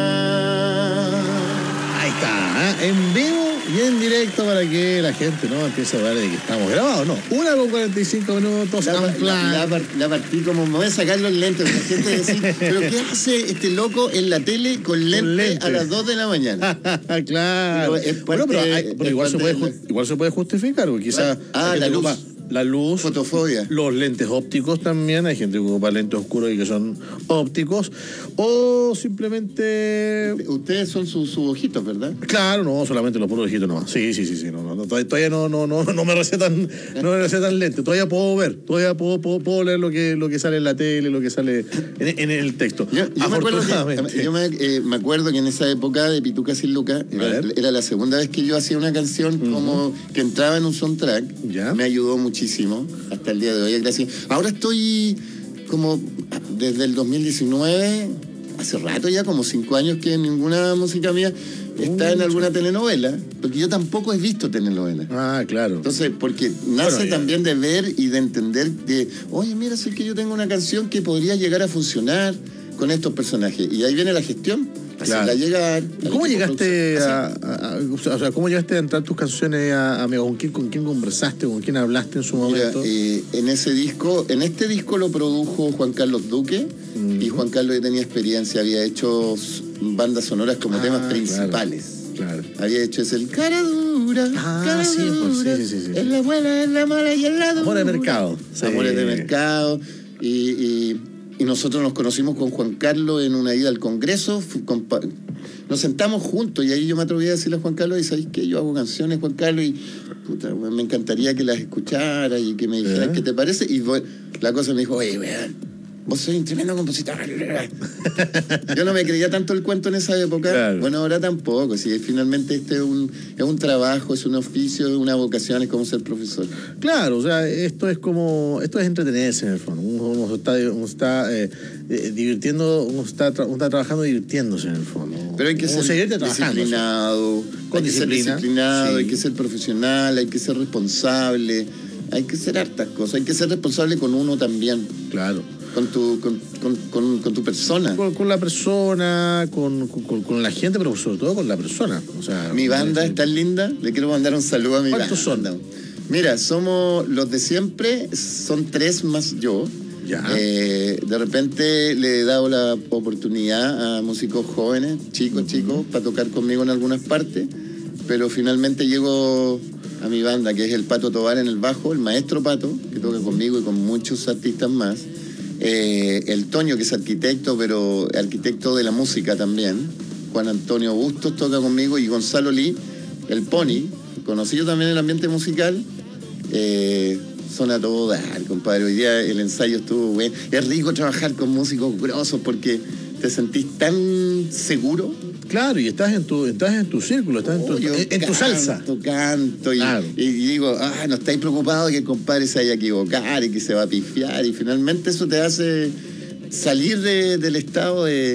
Ahí está, en vivo y en directo para que la gente no empiece a hablar de que estamos grabados, no. 1:45 minutos. La partí como me voy a sacar los lentes. La gente decir, ¿pero qué hace este loco en la tele con lentes a las 2 de la mañana? Claro. Pero igual se puede justificar, porque quizás la luz, fotofobia, los lentes ópticos también, hay gente que ocupa lentes oscuros y que son ópticos, o simplemente... Ustedes son sus ojitos, ¿verdad? Claro, no, solamente los puros ojitos nomás. Sí, todavía no me recetan lentes, todavía puedo ver, puedo leer lo que sale en la tele, lo que sale en el texto. Yo me acuerdo que en esa época de Pituca sin Lucas, era la segunda vez que yo hacía una canción como que entraba en un soundtrack. ¿Ya? Me ayudó muchísimo hasta el día de hoy, gracias. Ahora estoy como desde el 2019, hace rato ya, como 5 años que ninguna música mía está en alguna telenovela, porque yo tampoco he visto telenovelas. Ah, claro. Entonces, porque nace también de ver y de entender que, oye, mira, sé que yo tengo una canción que podría llegar a funcionar con estos personajes. Y ahí viene la gestión. Claro. Llegar, ¿Cómo llegaste ¿cómo llegaste a entrar tus canciones a Amigo? ¿Con quién conversaste? ¿Con quién hablaste en su momento? En este disco lo produjo Juan Carlos Duque, y Juan Carlos ya tenía experiencia, había hecho bandas sonoras como temas principales. Claro. Había hecho el cara dura, cara dura, sí. Es la buena, es la mala y es la dura. Amores de mercado. Sí. Amores de mercado. Y nosotros nos conocimos con Juan Carlos en una ida al Congreso. Nos sentamos juntos y ahí yo me atreví a decirle a Juan Carlos, y ¿sabes qué? Yo hago canciones, Juan Carlos, y puta, me encantaría que las escucharas y que me dijeras qué te parece. Y la cosa me dijo, oye, weón, vos sois un tremendo compositor. Yo no me creía tanto el cuento en esa época. Claro. Bueno, ahora tampoco. Si finalmente este es un trabajo, es un oficio, es una vocación, es como ser profesor. Claro, o sea, esto es entretenerse en el fondo. Uno está divirtiendo, uno está trabajando divirtiéndose en el fondo. Pero hay que ser disciplinado, hay que ser profesional, hay que ser responsable, hay que ser hartas cosas, hay que ser responsable con uno también. Claro. Con tu persona. Con la persona, con la gente, pero sobre todo con la persona. O sea, mi banda es tan linda, le quiero mandar un saludo a mi banda. ¿Cuántos son? Mira, somos los de siempre, son 3 más yo. Ya. De repente le he dado la oportunidad a músicos jóvenes, chicos, para tocar conmigo en algunas partes, pero finalmente llego a mi banda, que es el Pato Tobar en el bajo, el maestro Pato, que toca conmigo y con muchos artistas más. El Toño, que es arquitecto, pero arquitecto de la música también. Juan Antonio Bustos toca conmigo, y Gonzalo Lee, el Pony, conocido también en el ambiente musical. Son a todo dar, compadre. Hoy día el ensayo estuvo bueno. Es rico trabajar con músicos grosos porque te sentís tan seguro. Claro, y estás en tu círculo, estás en tu salsa. Canto y digo, no estáis preocupados que el compadre se vaya a equivocar y que se va a pifiar, y finalmente eso te hace salir del estado de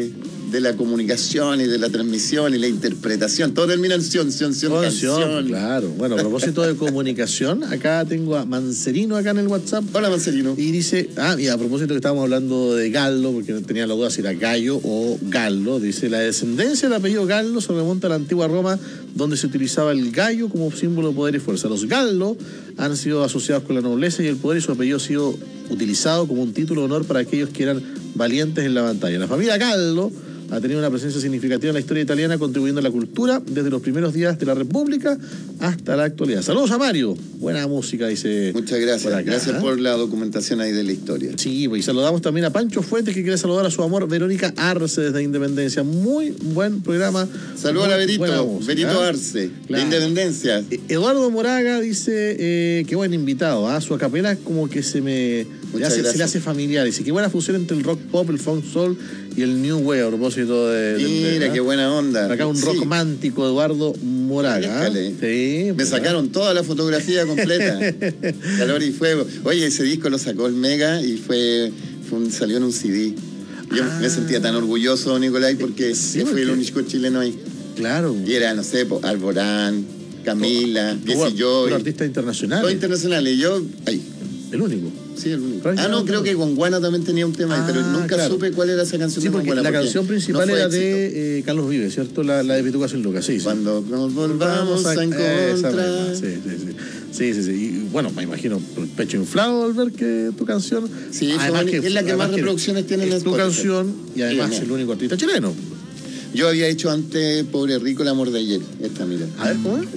de la comunicación y de la transmisión y la interpretación. Todo termina en canción. Claro. Bueno, a propósito de comunicación, acá tengo a Mancerino acá en el WhatsApp. Hola, Mancerino. Y dice, y a propósito que estábamos hablando de Gallo, porque tenía la duda si era Gallo o Gallo, dice, la descendencia del apellido Gallo se remonta a la antigua Roma, donde se utilizaba el gallo como símbolo de poder y fuerza. Los Gallo han sido asociados con la nobleza y el poder, y su apellido ha sido utilizado como un título de honor para aquellos que eran valientes en la batalla. La familia Gallo ha tenido una presencia significativa en la historia italiana, contribuyendo a la cultura desde los primeros días de la República hasta la actualidad. Saludos a Mario. Buena música, dice. Muchas gracias. Por acá, gracias por la documentación ahí de la historia. Sí, pues, y saludamos también a Pancho Fuentes, que quiere saludar a su amor Verónica Arce desde Independencia. Muy buen programa. Saludos a Verito. Verito Arce, de Independencia. Eduardo Moraga dice, qué buen invitado. Su acapela como que se le hace familiar. Dice, qué buena fusión entre el rock pop, el funk soul y el new wave, a propósito de... Mira, qué buena onda. Acá un rock romántico, Eduardo Moraga. Sí, me sacaron toda la fotografía completa. Calor y fuego. Oye, ese disco lo sacó el Mega y salió en un CD. Yo me sentía tan orgulloso, Nicolai, porque fui el único chileno ahí. Claro. Y era, no sé, Alborán, Camila, Jesse Joy. Artistas internacionales. Todos internacionales. Y yo, ahí. El único. Sí, el único. Creo que Gonguana también tenía un tema ahí, pero nunca supe cuál era esa canción. Sí, porque Gonguana, la canción principal era de Carlos Vives, ¿cierto? La de Pituca sin Lucas, sí. Cuando nos volvamos a encontrar. Sí. Y bueno, me imagino el pecho inflado al ver que tu canción... Sí, es la que más reproducciones tiene en tu Spotify. Canción, y además el único artista chileno. Yo había hecho antes Pobre Rico, El amor de ayer. Esta, mira. A ver, ¿cómo es?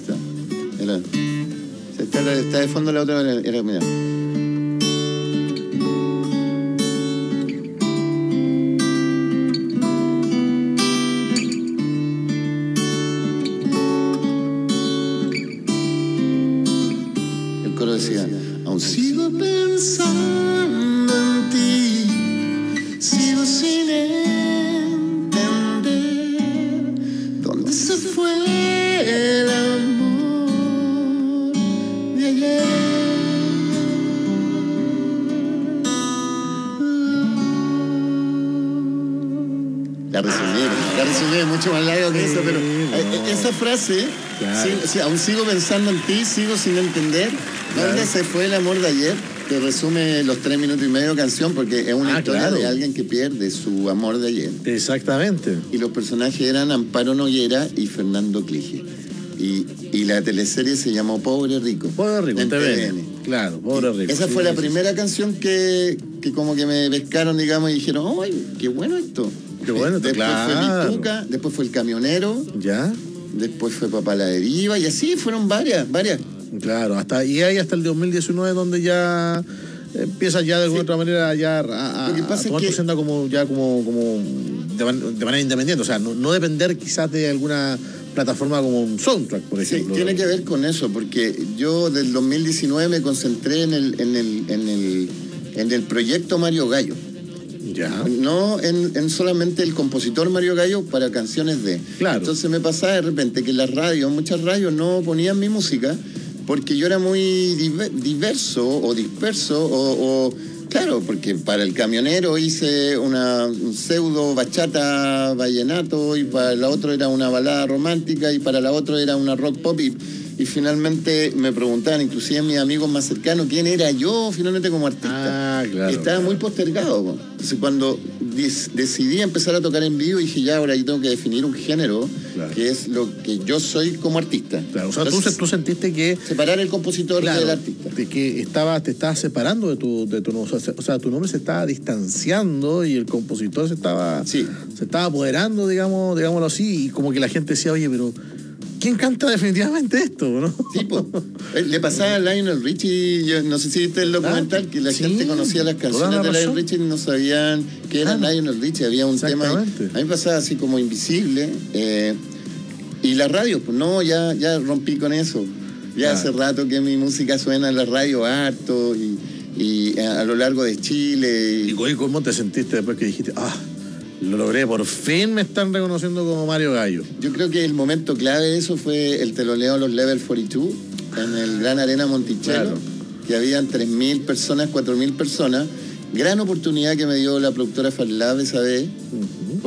Está de fondo la otra, mira. Decía, aún sigo pensando en ti, sigo sin entender dónde se fue el amor de ayer. La resumí mucho más largo que eso, pero esa frase, sí, aún sigo pensando en ti, sigo sin entender dónde se fue el amor de ayer, que resume los 3 minutos y medio de canción, porque es una historia de alguien que pierde su amor de ayer. Exactamente. Y los personajes eran Amparo Noguera y Fernando Clige. Y la teleserie se llamó Pobre Rico. Pobre Rico, en TVN. Claro, Pobre Rico. Esa fue la primera canción que como que me pescaron, digamos, y dijeron, ¡ay, qué bueno esto! Qué bueno, después fue Pituca, después fue El Camionero. Ya. Después fue Papá la Deriva, y así fueron varias. Claro, hasta el 2019 donde ya empieza ya de alguna otra manera ya a tomar tu senda como de manera independiente, o sea, no depender quizás de alguna plataforma como un soundtrack, por ejemplo. Sí, tiene que ver con eso, porque yo del 2019 me concentré en el proyecto Mario Gallo. Ya. No en solamente el compositor Mario Gallo para canciones de... Claro. Entonces me pasaba de repente que muchas radios no ponían mi música porque yo era muy diverso o disperso claro, porque para El Camionero hice un pseudo bachata vallenato, y para la otra era una balada romántica, y para la otra era una rock pop, y finalmente me preguntaban, inclusive mis amigos más cercanos, quién era yo finalmente como artista. Claro. Estaba muy postergado. Entonces cuando decidí empezar a tocar en vivo, dije, ya, ahora yo tengo que definir un género, que es lo que yo soy como artista. Claro, o sea, entonces, tú sentiste que... Separar el compositor del artista. De que te estabas separando de tu nombre, o sea, tu nombre se estaba distanciando y el compositor se estaba apoderando, digámoslo así, y como que la gente decía, oye, pero... ¿quién canta definitivamente esto, no? Sí, pues. Le pasaba a Lionel Richie, yo no sé si viste el documental, que la gente conocía las canciones de Lionel Richie y no sabían que era Lionel Richie, había un tema. A mí me pasaba así como invisible. Y la radio, pues no, ya rompí con eso. Ya hace rato que mi música suena en la radio harto y a lo largo de Chile. ¿Y cómo te sentiste después que dijiste, lo logré, por fin me están reconociendo como Mario Gallo? Yo creo que el momento clave de eso fue el teloneo a los Level 42 en el Gran Arena Monticello, que habían 3.000 personas, 4.000 personas. Gran oportunidad que me dio la productora Farlab esa vez,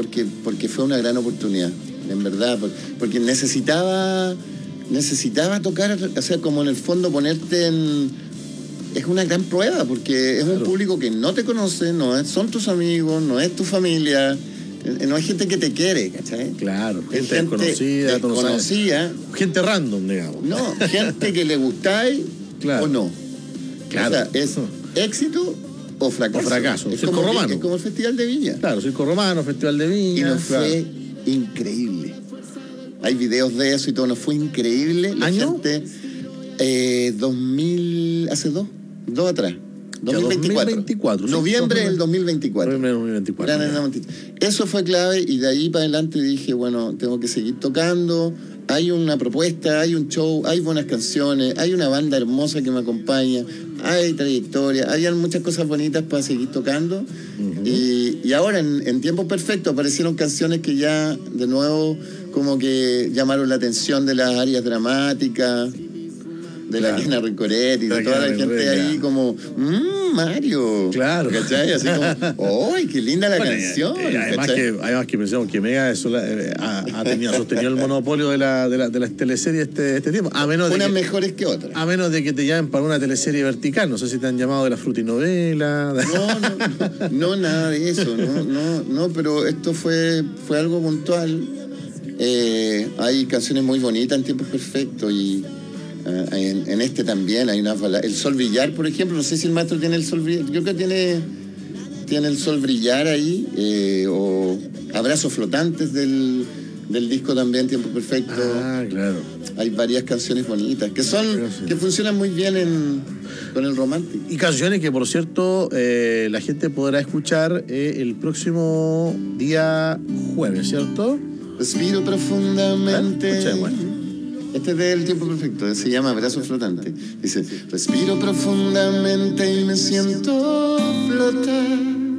porque fue una gran oportunidad, en verdad, porque necesitaba tocar, o sea, como en el fondo ponerte en... Es una gran prueba, porque es un público que no te conoce, son tus amigos, no es tu familia, no hay gente que te quiere, ¿cachai? Claro, Es gente desconocida, gente random, digamos. No, gente que le gustáis o no. Claro. O sea, es éxito o fracaso. Es Circo como, Romano. es como el Festival de Viña. Claro, Circo Romano, Festival de Viña. Y nos fue increíble. Hay videos de eso y todo, nos fue increíble. La gente, 2000, hace dos atrás. 2024. Noviembre del 2024. Eso fue clave y de ahí para adelante dije, bueno, tengo que seguir tocando. Hay una propuesta, hay un show, hay buenas canciones, hay una banda hermosa que me acompaña, hay trayectoria, hay muchas cosas bonitas para seguir tocando. Y ahora en Tiempo Perfecto aparecieron canciones que ya de nuevo como que llamaron la atención de las áreas dramáticas, de la Kena Rincoret y de toda la gente ahí como, Mario. Claro. ¿Cachai? Así como, ¡ay, qué linda la canción! Además que pensamos que Mega ha sostenido el monopolio de las teleseries este tiempo. A menos de unas mejores que otras. A menos de que te llamen para una teleserie vertical. No sé si te han llamado de la frutinovela. No, nada de eso. No, pero esto fue algo puntual. Hay canciones muy bonitas en Tiempo Perfecto y... en este también hay una baladas. El Sol Brillar, por ejemplo, no sé si el maestro tiene el Sol Brillar, yo creo que tiene el Sol Brillar ahí, o Abrazos Flotantes del disco también, Tiempo Perfecto. Claro. Hay varias canciones bonitas que funcionan muy bien con el romántico. Y canciones que, por cierto, la gente podrá escuchar el próximo día jueves, ¿cierto? Respiro profundamente. Este es del Tiempo Perfecto, se llama Abrazo Flotante. Dice, respiro profundamente y me siento flotar.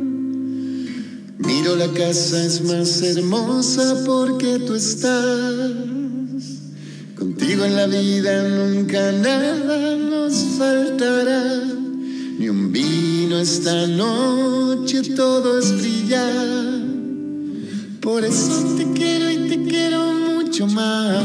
Miro la casa, es más hermosa porque tú estás. Contigo en la vida nunca nada nos faltará. Ni un vino esta noche, todo es brillar. Por eso te quiero y te quiero mucho más.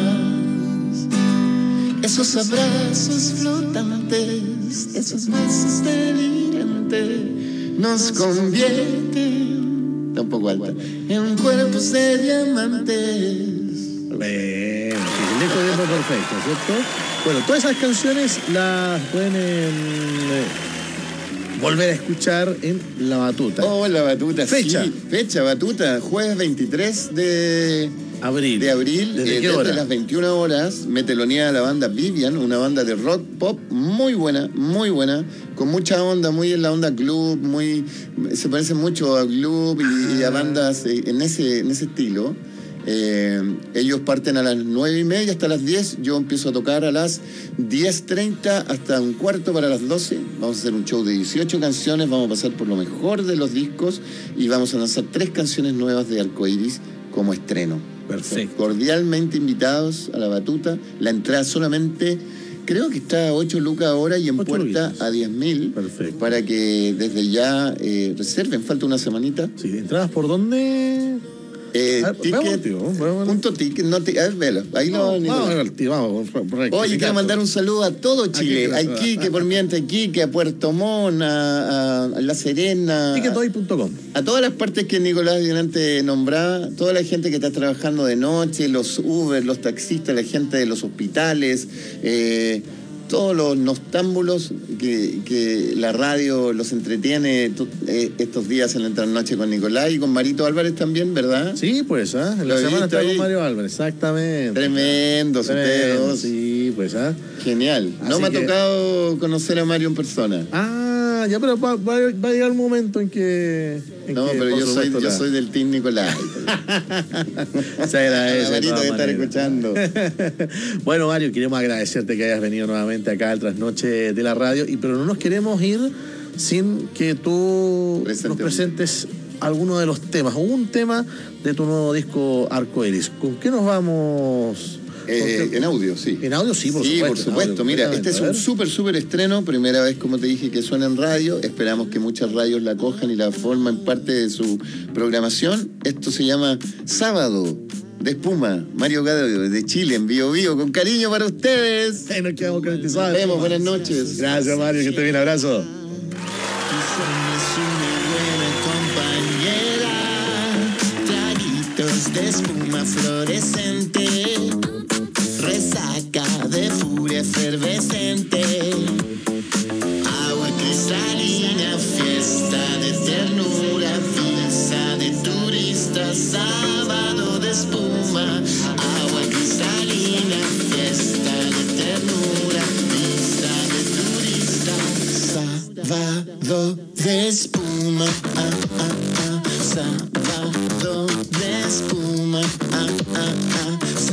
Esos abrazos flotantes, esos besos delirantes, nos convierten, está un poco alta, en cuerpos de diamantes. Bueno, el disco de Tiempo Perfecto, ¿cierto? Bueno, todas esas canciones las pueden volver a escuchar en La Batuta. La Batuta, fecha. Sí, fecha, Batuta, jueves 23 de abril. Desde las 21 horas me telonea la banda Vivian, una banda de rock pop muy buena, con mucha onda, muy en la onda club, se parece mucho a club y a bandas en ese estilo. Ellos parten a las 9:30 hasta las 10. Yo empiezo a tocar a las 10:30 hasta un cuarto para las 12. Vamos a hacer un show de 18 canciones. Vamos a pasar por lo mejor de los discos y vamos a lanzar 3 canciones nuevas de Arcoiris como estreno. Perfecto. Cordialmente invitados a La Batuta. La entrada solamente, creo que está a 8 lucas ahora y en puerta a 10.000. Perfecto. Para que desde ya reserven. Falta una semanita. Sí, ¿entradas por dónde? Ticket, a ver, velo. Ahí vamos. Oye, quiero mandar un saludo a todo Chile. A Iquique, por mientras Iquique, a Puerto Montt, a La Serena. Ticketoy.com. A todas las partes que Nicolás delante nombraba, toda la gente que está trabajando de noche, los Uber, los taxistas, la gente de los hospitales, todos los noctámbulos que la radio los entretiene estos días en la trasnoche con Nicolás y con Marito Álvarez también, ¿verdad? Sí, pues, en la semana está con Mario Álvarez, exactamente. Tremendos ustedes dos. Sí, pues, Genial. No me ha tocado conocer a Mario en persona. Ya, pero va a llegar un momento en que... pero yo soy del Team Nicolás. Se agradece. Marito que estar escuchando. Bueno, Mario, queremos agradecerte que hayas venido nuevamente acá al Trasnoche de la Radio, pero no nos queremos ir sin que tú nos presentes alguno de los temas, o un tema de tu nuevo disco Arcoiris. ¿Con qué nos vamos En audio, sí. En audio, sí, por Sí, supuesto. por supuesto. Audio, Mira, completamente. este es un súper estreno. Primera vez, como te dije, que suena en radio. Esperamos que muchas radios la cojan y la formen parte de su programación. Esto se llama Sábado de Espuma. Mario Gadio de Chile, en Bio Bio, con cariño para ustedes. Nos quedamos con este sábado. Nos vemos, buenas noches. Gracias, Mario, que esté bien, abrazo. Traguitos de espuma fluorescente.